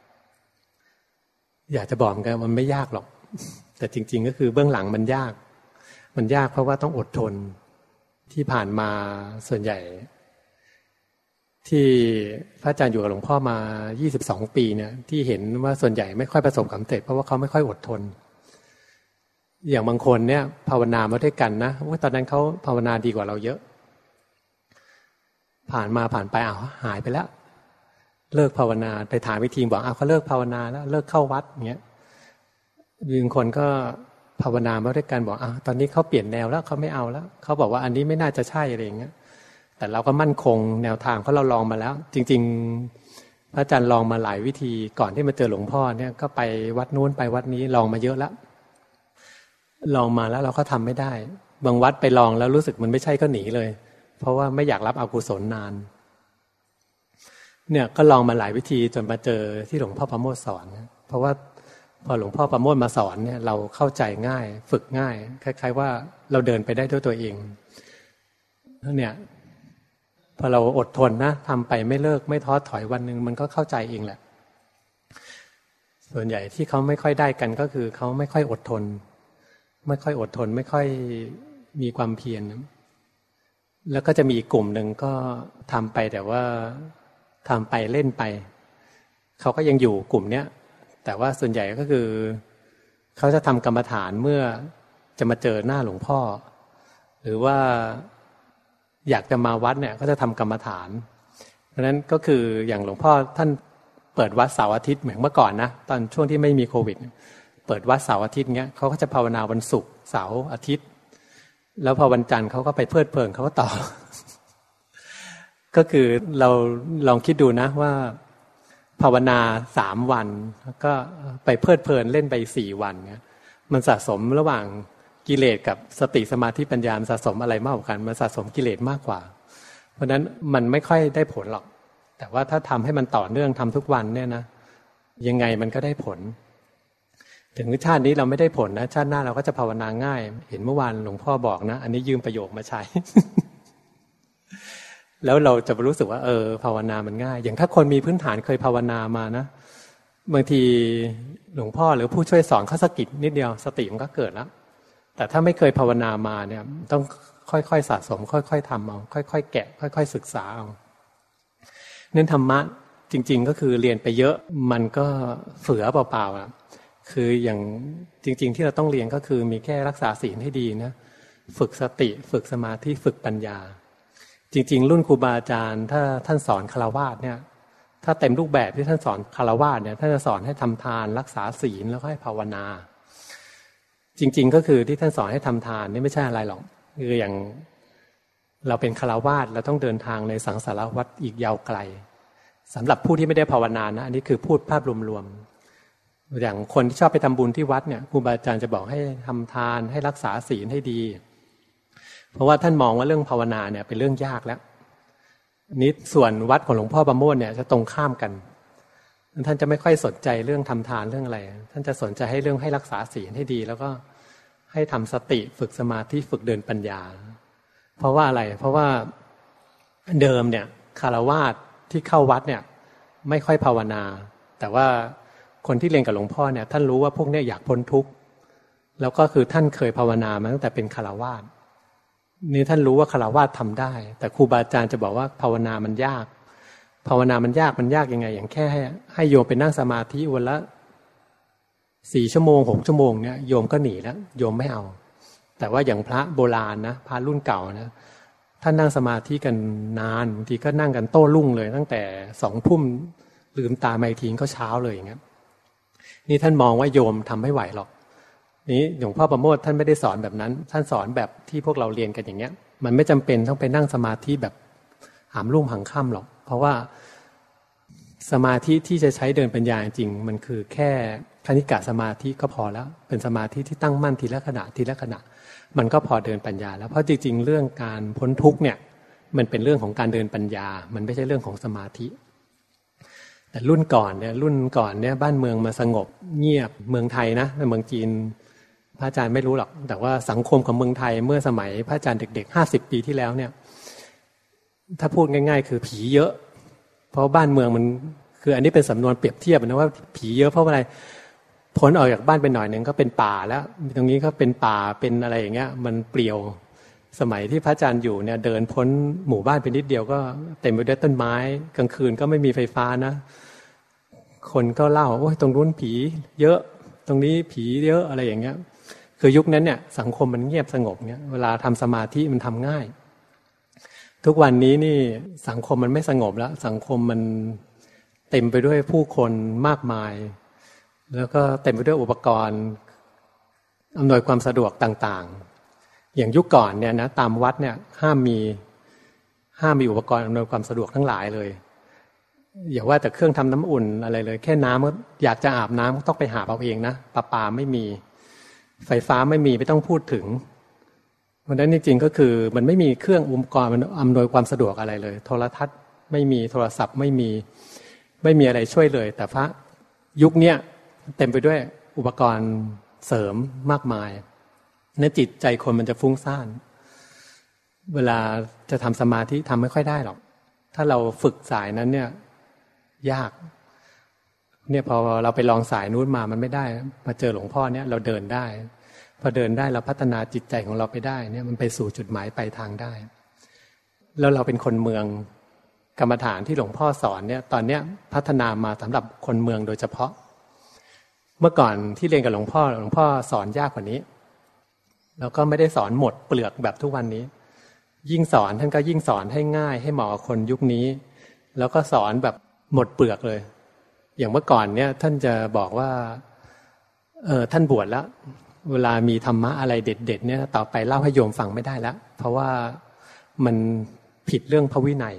อยากจะบอกกันมันไม่ยากหรอกแต่จริงๆก็คือเบื้องหลังมันยากมันยากเพราะว่าต้องอดทนที่ผ่านมาส่วนใหญ่ที่พระอาจารย์อยู่กับหลวงพ่อมายี่สิบสองปีเนี่ยที่เห็นว่าส่วนใหญ่ไม่ค่อยประสบความสำเร็จเพราะว่าเขาไม่ค่อยอดทนอย่างบางคนเนี่ยภาวนามาด้วยกันนะว่าตอนนั้นเขาภาวนาดีกว่าเราเยอะผ่านมาผ่านไปอ้าวหายไปแล้วเลิกภาวนาไปถามวิธีบอกอ้าวเขาเลิกภาวนาแล้วเลิกเข้าวัดอย่างเงี้ยบางคนก็ภาวนามาด้วยกันบอกอ้าวตอนนี้เขาเปลี่ยนแนวแล้วเขาไม่เอาแล้วเขาบอกว่าอันนี้ไม่น่าจะใช่อะไรอย่างเงี้ยแต่เราก็มั่นคงแนวทางเพราะเราลองมาแล้วจริงๆพระอาจารย์ลองมาหลายวิธีก่อนที่มาเจอหลวงพ่อเนี่ยก็ไปวัดนู้นไปวัดนี้ลองมาเยอะแล้วลองมาแล้วเราก็ทำไม่ได้บางวัดไปลองแล้วรู้สึกมันไม่ใช่ก็หนีเลยเพราะว่าไม่อยากรับอกุศลนานเนี่ยก็ลองมาหลายวิธีจนมาเจอที่หลวงพ่อประโมทสอนเพราะว่าพอหลวงพ่อประโมทมาสอนเนี่ยเราเข้าใจง่ายฝึกง่ายคล้ายๆว่าเราเดินไปได้ด้วยตัวเองเนี่ยพอเราอดทนนะทำไปไม่เลิกไม่ท้อถอยวันหนึ่งมันก็เข้าใจเองแหละส่วนใหญ่ที่เขาไม่ค่อยได้กันก็คือเขาไม่ค่อยอดทนไม่ค่อยอดทนไม่ค่อยมีความเพียรแล้วก็จะมีกลุ่มหนึ่งก็ทำไปแต่ว่าทำไปเล่นไปเขาก็ยังอยู่กลุ่มเนี้ยแต่ว่าส่วนใหญ่ก็คือเขาจะทำกรรมฐานเมื่อจะมาเจอหน้าหลวงพ่อหรือว่าอยากจะมาวัดเนี่ยก็จะทำกรรมฐานเพราะฉะนั้นก็คืออย่างหลวงพ่อท่านเปิดวัดเสาร์อาทิตย์เหมือนเมื่อก่อนนะตอนช่วงที่ไม่มีโควิดเปิดวัดเสาร์อาทิตย์เงี้ยเขาก็จะภาวนาวันศุกร์เสาร์อาทิตย์แล้วพอวันจันทร์เขาก็ไปเพลิดเพลินเขาก็ต่อ ก็คือเราลองคิดดูนะว่าภาวนาสามวันแล้วก็ไปเพลิดเพลินเล่นไปสี่วันเงี้ยมันสะสมระหว่างกิเลสกับสติสมาธิปัญญาสะสมอะไรมากกว่ากันมันสะสมกิเลสมากกว่าเพราะฉะนั้นมันไม่ค่อยได้ผลหรอกแต่ว่าถ้าทำให้มันต่อเนื่องทำทุกวันเนี่ยนะยังไงมันก็ได้ผลถึงชาตินี้เราไม่ได้ผลนะชาติหน้าเราก็จะภาวนาง่ายเห็นเมื่อวานหลวงพ่อบอกนะอันนี้ยืมประโยคมาใช้ แล้วเราจะรู้สึกว่าเออภาวนามันง่ายอย่างถ้าคนมีพื้นฐานเคยภาวนามานะบางทีหลวงพ่อหรือผู้ช่วยสอนเขาสะกิดนิดเดียวสติมันก็เกิดแล้วแต่ถ้าไม่เคยภาวนามาเนี่ยต้องค่อยๆสะสมค่อยๆทำเอาค่อยๆแกะค่อยๆศึกษาเอาเน้นธรรมะจริงๆก็คือเรียนไปเยอะมันก็เฝือเปล่าๆอ่ะคืออย่างจริงๆที่เราต้องเรียนก็คือมีแค่รักษาศีลให้ดีนะฝึกสติฝึกสมาธิฝึกปัญญาจริงๆรุ่นครูบาอาจารย์ถ้าท่านสอนฆราวาสเนี่ยถ้าเต็มรูปแบบที่ท่านสอนฆราวาสเนี่ยท่านจะสอนให้ทำทานรักษาศีลแล้วก็ให้ภาวนาจริงๆก็คือที่ท่านสอนให้ทำทานนี่ไม่ใช่อะไรหรอกคืออย่างเราเป็นฆราวาสเราต้องเดินทางในสังสารวัฏอีกยาวไกลสำหรับผู้ที่ไม่ได้ภาวนานะอันนี้คือพูดภาพรวมๆอย่างคนที่ชอบไปทำบุญที่วัดเนี่ยครูบาอาจารย์จะบอกให้ทำทานให้รักษาศีลให้ดีเพราะว่าท่านมองว่าเรื่องภาวนาเนี่ยเป็นเรื่องยากแล้วนี้ส่วนวัดของหลวงพ่อประโมทเนี่ยจะตรงข้ามกันท่านจะไม่ค่อยสนใจเรื่องทำทานเรื่องอะไรท่านจะสนใจให้เรื่องให้รักษาศีลให้ดีแล้วก็ให้ทำสติฝึกสมาธิฝึกเดินปัญญาเพราะว่าอะไรเพราะว่าเดิมเนี่ยคฤหัสถ์ที่เข้าวัดเนี่ยไม่ค่อยภาวนาแต่ว่าคนที่เรียนกับหลวงพ่อเนี่ยท่านรู้ว่าพวกนี้อยากพ้นทุกข์แล้วก็คือท่านเคยภาวนามาตั้งแต่เป็นคฤหัสถ์นี่ท่านรู้ว่าคฤหัสถ์ทำได้แต่ครูบาอาจารย์จะบอกว่าภาวนามันยากภาวนามันยากมันยากยังไงอย่างแค่ให้ให้โยมไปนั่งสมาธิวันละสี่ชั่วโมงหกชั่วโมงเนี่ยโยมก็หนีแล้วโยมไม่เอาแต่ว่าอย่างพระโบราณนะพระรุ่นเก่านะท่านนั่งสมาธิกันนานบางทีก็นั่งกันโต้รุ่งเลยตั้งแต่สองทุ่มลืมตาไม่ทิ้งก็เช้าเลยอย่างเงี้ยนี่ท่านมองว่าโยมทำไม่ไหวหรอกนี้หลวงพ่อประโมทท่านไม่ได้สอนแบบนั้นท่านสอนแบบที่พวกเราเรียนกันอย่างเงี้ยมันไม่จำเป็นต้องไปนั่งสมาธิแบบหามรุ่งหังค่ำหรอกเพราะว่าสมาธิที่จะใช้เดินปัญญาจริงมันคือแค่คณิกะสมาธิก็พอแล้วเป็นสมาธิที่ตั้งมั่นทีละขณะทีละขณะมันก็พอเดินปัญญาแล้วเพราะจริงๆเรื่องการพ้นทุกข์เนี่ยมันเป็นเรื่องของการเดินปัญญามันไม่ใช่เรื่องของสมาธิแต่รุ่นก่อนเนี่ยรุ่นก่อนเนี่ยบ้านเมืองมาสงบเงียบเมืองไทยนะเมืองจีนพระอาจารย์ไม่รู้หรอกแต่ว่าสังคมของเมืองไทยเมื่อสมัยพระอาจารย์เด็กๆห้าสิบปีที่แล้วเนี่ยถ้าพูดง่ายๆคือผีเยอะเพราะบ้านเมืองมันคืออันนี้เป็นสำนวนเปรียบเทียบนะว่าผีเยอะเพราะอะไรพ้นออกจากบ้านไปหน่อยนึงก็เป็นป่าแล้วตรงนี้ก็เป็นป่าเป็นอะไรอย่างเงี้ยมันเปลี่ยวสมัยที่พระอาจารย์อยู่เนี่ยเดินพ้นหมู่บ้านไปนิดเดียวก็เต็มไปด้วยต้นไม้กลางคืนก็ไม่มีไฟฟ้านะคนก็เล่าโอ้ยตรงนู้นผีเยอะตรงนี้ผีเยอะอะไรอย่างเงี้ยคือยุคนั้นเนี่ยสังคมมันเงียบสงบเนี่ยเวลาทำสมาธิมันทำง่ายทุกวันนี้นี่สังคมมันไม่สงบแล้วสังคมมันเต็มไปด้วยผู้คนมากมายแล้วก็เต็มไปด้วยอุปกรณ์อำนวยความสะดวกต่างๆอย่างยุคก่อนเนี่ยนะตามวัดเนี่ยห้ามมีห้ามมีอุปกรณ์อำนวยความสะดวกทั้งหลายเลยอย่าว่าแต่เครื่องทำน้ำอุ่นอะไรเลยแค่น้ำอยากจะอาบน้ำก็ต้องไปหาเอาเองนะประปาไม่มีไฟฟ้าไม่มีไม่ต้องพูดถึงเพราะฉะนั้นจริงๆก็คือมันไม่มีเครื่องอุปกรณ์มันอำนวยความสะดวกอะไรเลยโทรทัศน์ไม่มีโทรศัพท์ไม่มีไม่มีอะไรช่วยเลยแต่พระยุคเนี้ยเต็มไปด้วยอุปกรณ์เสริมมากมายนั้นจิตใจคนมันจะฟุ้งซ่านเวลาจะทำสมาธิทำไม่ค่อยได้หรอกถ้าเราฝึกสายนั้นเนี่ยยากเนี่ยพอเราไปลองสายนู้นมามันไม่ได้มาเจอหลวงพ่อเนี่ยเราเดินได้พอเดินได้เราพัฒนาจิตใจของเราไปได้เนี่ยมันไปสู่จุดหมายปลายทางได้แล้วเราเป็นคนเมืองกรรมฐานที่หลวงพ่อสอนเนี่ยตอนเนี้ยพัฒนามาสำหรับคนเมืองโดยเฉพาะเมื่อก่อนที่เรียนกับหลวงพ่อหลวงพ่อสอนยากกว่านี้แล้วก็ไม่ได้สอนหมดเปลือกแบบทุกวันนี้ยิ่งสอนท่านก็ยิ่งสอนให้ง่ายให้เหมาะกับคนยุคนี้แล้วก็สอนแบบหมดเปลือกเลยอย่างเมื่อก่อนเนี่ยท่านจะบอกว่าเออท่านบวชแล้วเวลามีธรรมะอะไรเด็ดๆเนี่ยต่อไปเล่าให้โยมฟังไม่ได้แล้วเพราะว่ามันผิดเรื่องพระวินัย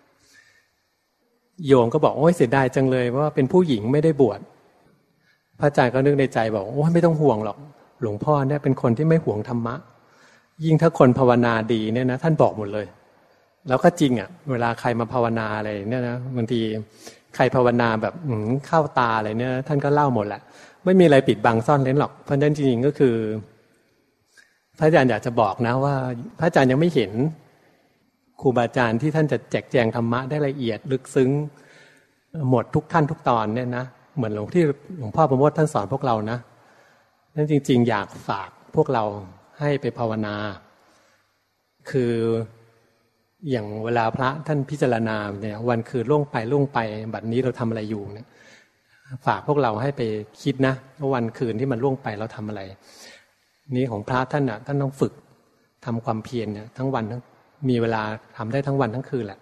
โยมก็บอกโอ้ยเสียดายจังเลยว่าเป็นผู้หญิงไม่ได้บวชพระอาจารย์ก็นึกในใจบอกโอ้ยไม่ต้องห่วงหรอกหลวงพ่อเนี่ยเป็นคนที่ไม่ห่วงธรรมะยิ่งถ้าคนภาวนาดีเนี่ยนะท่านบอกหมดเลยแล้วก็จริงอ่ะเวลาใครมาภาวนาอะไรเนี่ยนะบางทีใครภาวนาแบบเข้าตาอะไรเนี่ยท่านก็เล่าหมดแหละไม่มีอะไรปิดบังซ่อนเร้นหรอกเพราะฉะนั้นจริงๆก็คือพระอาจารย์อยากจะบอกนะว่าพระอาจารย์ยังไม่เห็นครูบาอาจารย์ที่ท่านจะแจกแจงธรรมะได้ละเอียดลึกซึ้งหมดทุกขั้นทุกตอนเนี่ยนะเหมือนหลวงที่หลวงพ่อประโมทท่านสอนพวกเรานะนั่นจริงๆอยากฝากพวกเราให้ไปภาวนาคืออย่างเวลาพระท่านพิจารณาเนี่ยวันคืนล่วงไปล่วงไปบัดนี้เราทำอะไรอยู่เนี่ยฝากพวกเราให้ไปคิดนะว่าวันคืนที่มันล่วงไปเราทำอะไรนี้ของพระท่านอ่ะท่านต้องฝึกทำความเพียรเนี่ยทั้งวันทั้งมีเวลาทำได้ทั้งวันทั้งคืนแหละ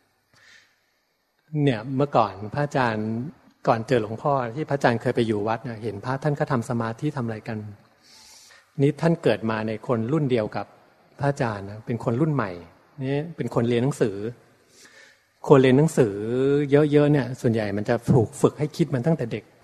เนี่ยเมื่อก่อนพระอาจารย์ก่อนเจอหลวงพ่อที่พระอาจารย์เคยไปอยู่วัดเนี่ยเห็นพระท่านก็ทำสมาธิทำอะไรกันนี่ท่านเกิดมาในคนรุ่นเดียวกับพระอาจารย์นะเป็นคนรุ่นใหม่นี่เป็นคนเรียนหนังสือคนเรียนหนังสือเยอะๆเนี่ยส่วนใหญ่มันจะถูกฝึกให้คิดมันตั้งแต่เด็ก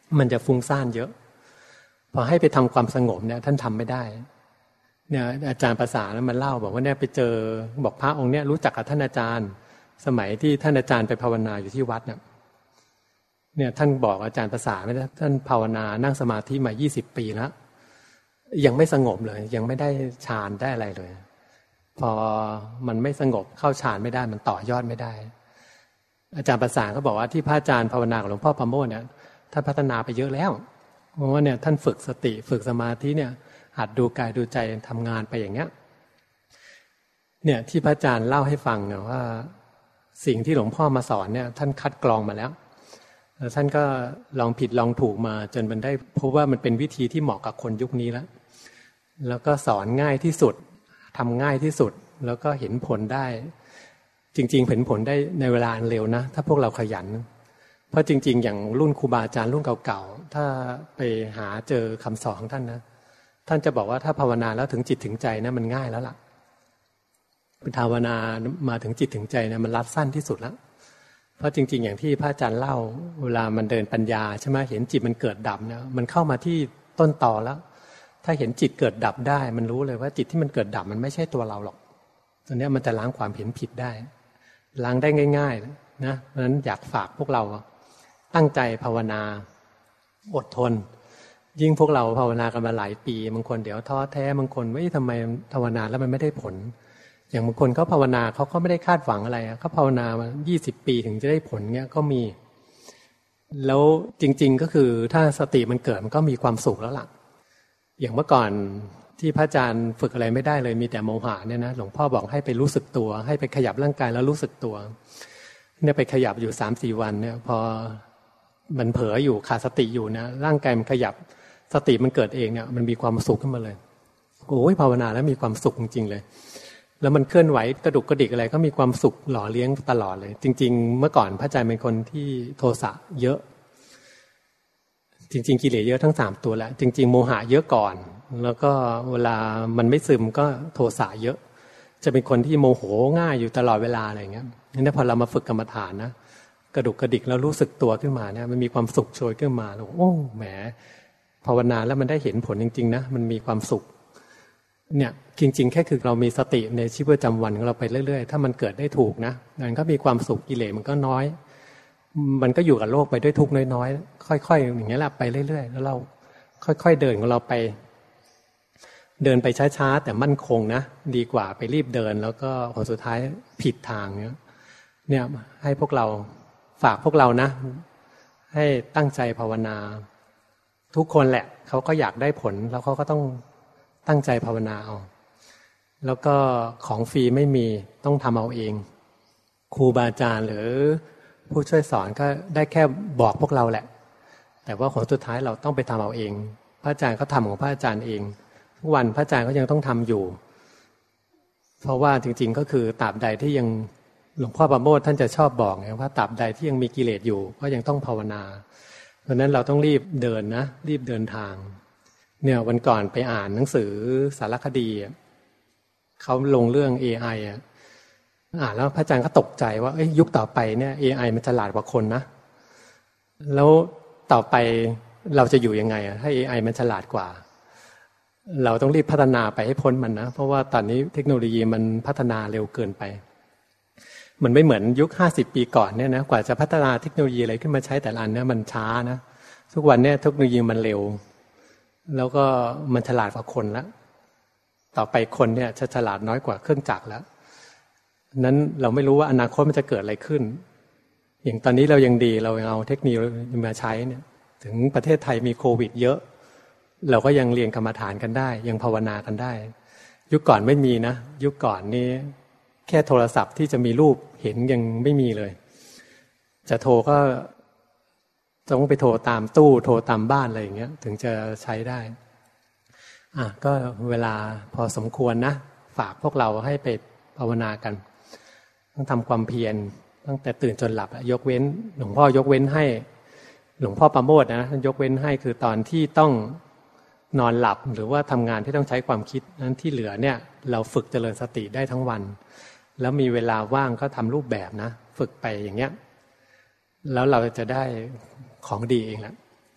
มันจะฟุ้งซ่านเยอะพอให้ไปทำความสงบเนี่ยท่านทำไม่ได้เนี่ยอาจารย์ภาษาแล้วมันเล่าบอกว่าเนี่ยไปเจอบอกพระองค์เนี่ยรู้จักกับท่านอาจารย์สมัยที่ท่านอาจารย์ไปภาวนาอยู่ที่วัดเนี่ยเนี่ยท่านบอกอาจารย์ภาษาไม่ได้ท่านภาวนานั่งสมาธิมายี่สิบปีแล้วยังไม่สงบเลยยังไม่ได้ฌานได้อะไรเลยพอมันไม่สงบเข้าฌานไม่ได้มันต่อยอดไม่ได้อาจารย์ประสานก็บอกว่าที่พระอาจารย์ภาวนาของหลวงพ่อประโมทเนี่ยท่านพัฒนาไปเยอะแล้วเพราะว่าเนี่ยท่านฝึกสติฝึกสมาธิเนี่ยหัดดูกายดูใจทำงานไปอย่างเงี้ยเนี่ยที่พระอาจารย์เล่าให้ฟังเนี่ยว่าสิ่งที่หลวงพ่อมาสอนเนี่ยท่านคัดกรองมาแล้วแล้วท่านก็ลองผิดลองถูกมาจนมันได้พบว่ามันเป็นวิธีที่เหมาะกับคนยุคนี้แล้วแล้วก็สอนง่ายที่สุดทำง่ายที่สุดแล้วก็เห็นผลได้จริงๆเห็นผลได้ในเวลาอันเร็วนะถ้าพวกเราขยันเพราะจริงๆอย่างรุ่นครูบาอาจารย์รุ่นเก่าๆถ้าไปหาเจอคำสอนของท่านนะท่านจะบอกว่าถ้าภาวนาแล้วถึงจิตถึงใจนะมันง่ายแล้วล่ะภาวนามาถึงจิตถึงใจนะมันรัดสั้นที่สุดแล้วเพราะจริงๆอย่างที่พระอาจารย์เล่าเวลามันเดินปัญญาใช่ไหมเห็นจิตมันเกิดดับเนี่ยมันเข้ามาที่ต้นตอแล้วถ้าเห็นจิตเกิดดับได้มันรู้เลยว่าจิตที่มันเกิดดับมันไม่ใช่ตัวเราหรอกตอนนี้มันจะล้างความเห็นผิดได้ล้างได้ง่ายๆนะเพราะฉะนั้นอยากฝากพวกเราตั้งใจภาวนาอดทนยิ่งพวกเราภาวนากันมาหลายปีบางคนเดี๋ยวท้อแท้บางคนว่าทำไมภาวนาแล้วมันไม่ได้ผลอย่างบางคนเขาภาวนาเขาก็ไม่ได้คาดหวังอะไรเขาภาวนามายี่สิบปีถึงจะได้ผลเงี้ยก็มีแล้วจริงๆก็คือถ้าสติมันเกิดมันก็มีความสุขแล้วล่ะอย่างเมื่อก่อนที่พระอาจารย์ฝึกอะไรไม่ได้เลยมีแต่โมหะเนี่ยนะหลวงพ่อบอกให้ไปรู้สึกตัวให้ไปขยับร่างกายแล้วรู้สึกตัวเนี่ยไปขยับอยู่สามสี่วันเนี่ยพอมันเผลออยู่ขาดสติอยู่นะร่างกายมันขยับสติมันเกิดเองเนี่ยมันมีความสุขขึ้นมาเลยโอ้ยภาวนาแล้วมีความสุขจริงๆเลยแล้วมันเคลื่อนไหวกระดุกกระดิกอะไรก็มีความสุขหล่อเลี้ยงตลอดเลยจริงๆเมื่อก่อนพระอาจารย์เป็นคนที่โทสะเยอะจริงๆกิเลสเยอะทั้งสามตัวแล้วจริงๆโมหะเยอะก่อนแล้วก็เวลามันไม่ซึมก็โทสะเยอะจะเป็นคนที่โมโหง่ายอยู่ตลอดเวลาอะไรอย่างเงี้ยนี่พอเรามาฝึกกรรมฐานนะกระดุกกระดิกแล้วรู้สึกตัวขึ้นมาเนี่ยมันมีความสุขโชยขึ้นมาแล้วโอ้แหมภาวนาแล้วมันได้เห็นผลจริงๆนะมันมีความสุขเนี่ยจริงๆแค่คือเรามีสติในชีวิตประจำวันของเราไปเรื่อยๆถ้ามันเกิดได้ถูกนะมันก็มีความสุขกิเลสมันก็น้อยมันก็อยู่กับโลกไปด้วยทุกข์น้อยๆค่อยๆอย่างเงี้ยแหละไปเรื่อยๆแล้วเราค่อยๆเดินของเราไปเดินไปช้าๆแต่มั่นคงนะดีกว่าไปรีบเดินแล้วก็ผลสุดท้ายผิดทางเนี้ยเนี่ยให้พวกเราฝากพวกเรานะให้ตั้งใจภาวนาทุกคนแหละเขาก็อยากได้ผลแล้วเขาก็ต้องตั้งใจภาวนาเอาแล้วก็ของฟรีไม่มีต้องทำเอาเองครูบาอาจารย์หรือผู้ช่วยสอนก็ได้แค่บอกพวกเราแหละแต่ว่าผลสุดท้ายเราต้องไปทำเอาเองพระอาจารย์ก็ทำของพระอาจารย์เองทุกวันพระอาจารย์ก็ยังต้องทำอยู่เพราะว่าจริงๆก็คือตราบใดที่ยังหลวงพ่อประโมทท่านจะชอบบอกไงว่าตราบใดที่ยังมีกิเลสอยู่ก็ยังต้องภาวนาเพราะฉะนั้นเราต้องรีบเดินนะรีบเดินทางเนี่ยวันก่อนไปอ่านหนังสือสารคดีเขาลงเรื่อง เอ ไอ อ่ะอ่านแล้วพระอาจารย์ก็ตกใจว่าเอ้ยยุคต่อไปเนี่ย เอ ไอ มันฉลาดกว่าคนนะแล้วต่อไปเราจะอยู่ยังไงอ่ะถ้า เอ ไอ มันฉลาดกว่าเราต้องรีบพัฒนาไปให้พ้นมันนะเพราะว่าตอนนี้เทคโนโลยีมันพัฒนาเร็วเกินไปมันไม่เหมือนยุคห้าสิบปีก่อนเนี่ยนะกว่าจะพัฒนาเทคโนโลยีอะไรขึ้นมาใช้แต่ละอันเนี่ยมันช้านะทุกวันเนี่ยเทคโนโลยีมันเร็วแล้วก็มันฉลาดกว่าคนแล้วต่อไปคนเนี่ยจะฉลาดน้อยกว่าเครื่องจักรแล้วนั้นเราไม่รู้ว่าอนาคตมันจะเกิดอะไรขึ้นอย่างตอนนี้เรายังดีเราเอาเทคโนโลยีมาใช้เนี่ยถึงประเทศไทยมีโควิดเยอะเราก็ยังเรียนกรรมฐานกันได้ยังภาวนากันได้ยุคก่อนไม่มีนะยุคก่อนนี่แค่โทรศัพท์ที่จะมีรูปเห็นยังไม่มีเลยจะโทรก็ต้องไปโทรตามตู้โทรตามบ้านอะไรอย่างเงี้ยถึงจะใช้ได้อ่ะก็เวลาพอสมควรนะฝากพวกเราให้ไปภาวนากันต้องทำความเพียรตั้งแต่ตื่นจนหลับยกเว้นหลวงพ่อยกเว้นให้หลวงพ่อประโมทนะท่านยกเว้นให้คือตอนที่ต้องนอนหลับหรือว่าทำงานที่ต้องใช้ความคิดนั้นที่เหลือเนี่ยเราฝึกเจริญสติได้ทั้งวันแล้วมีเวลาว่างก็ทำรูปแบบนะฝึกไปอย่างเงี้ยแล้วเราจะได้ของดีเองแหละ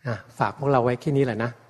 ฝากพวกเราไว้แค่นี้แหละนะ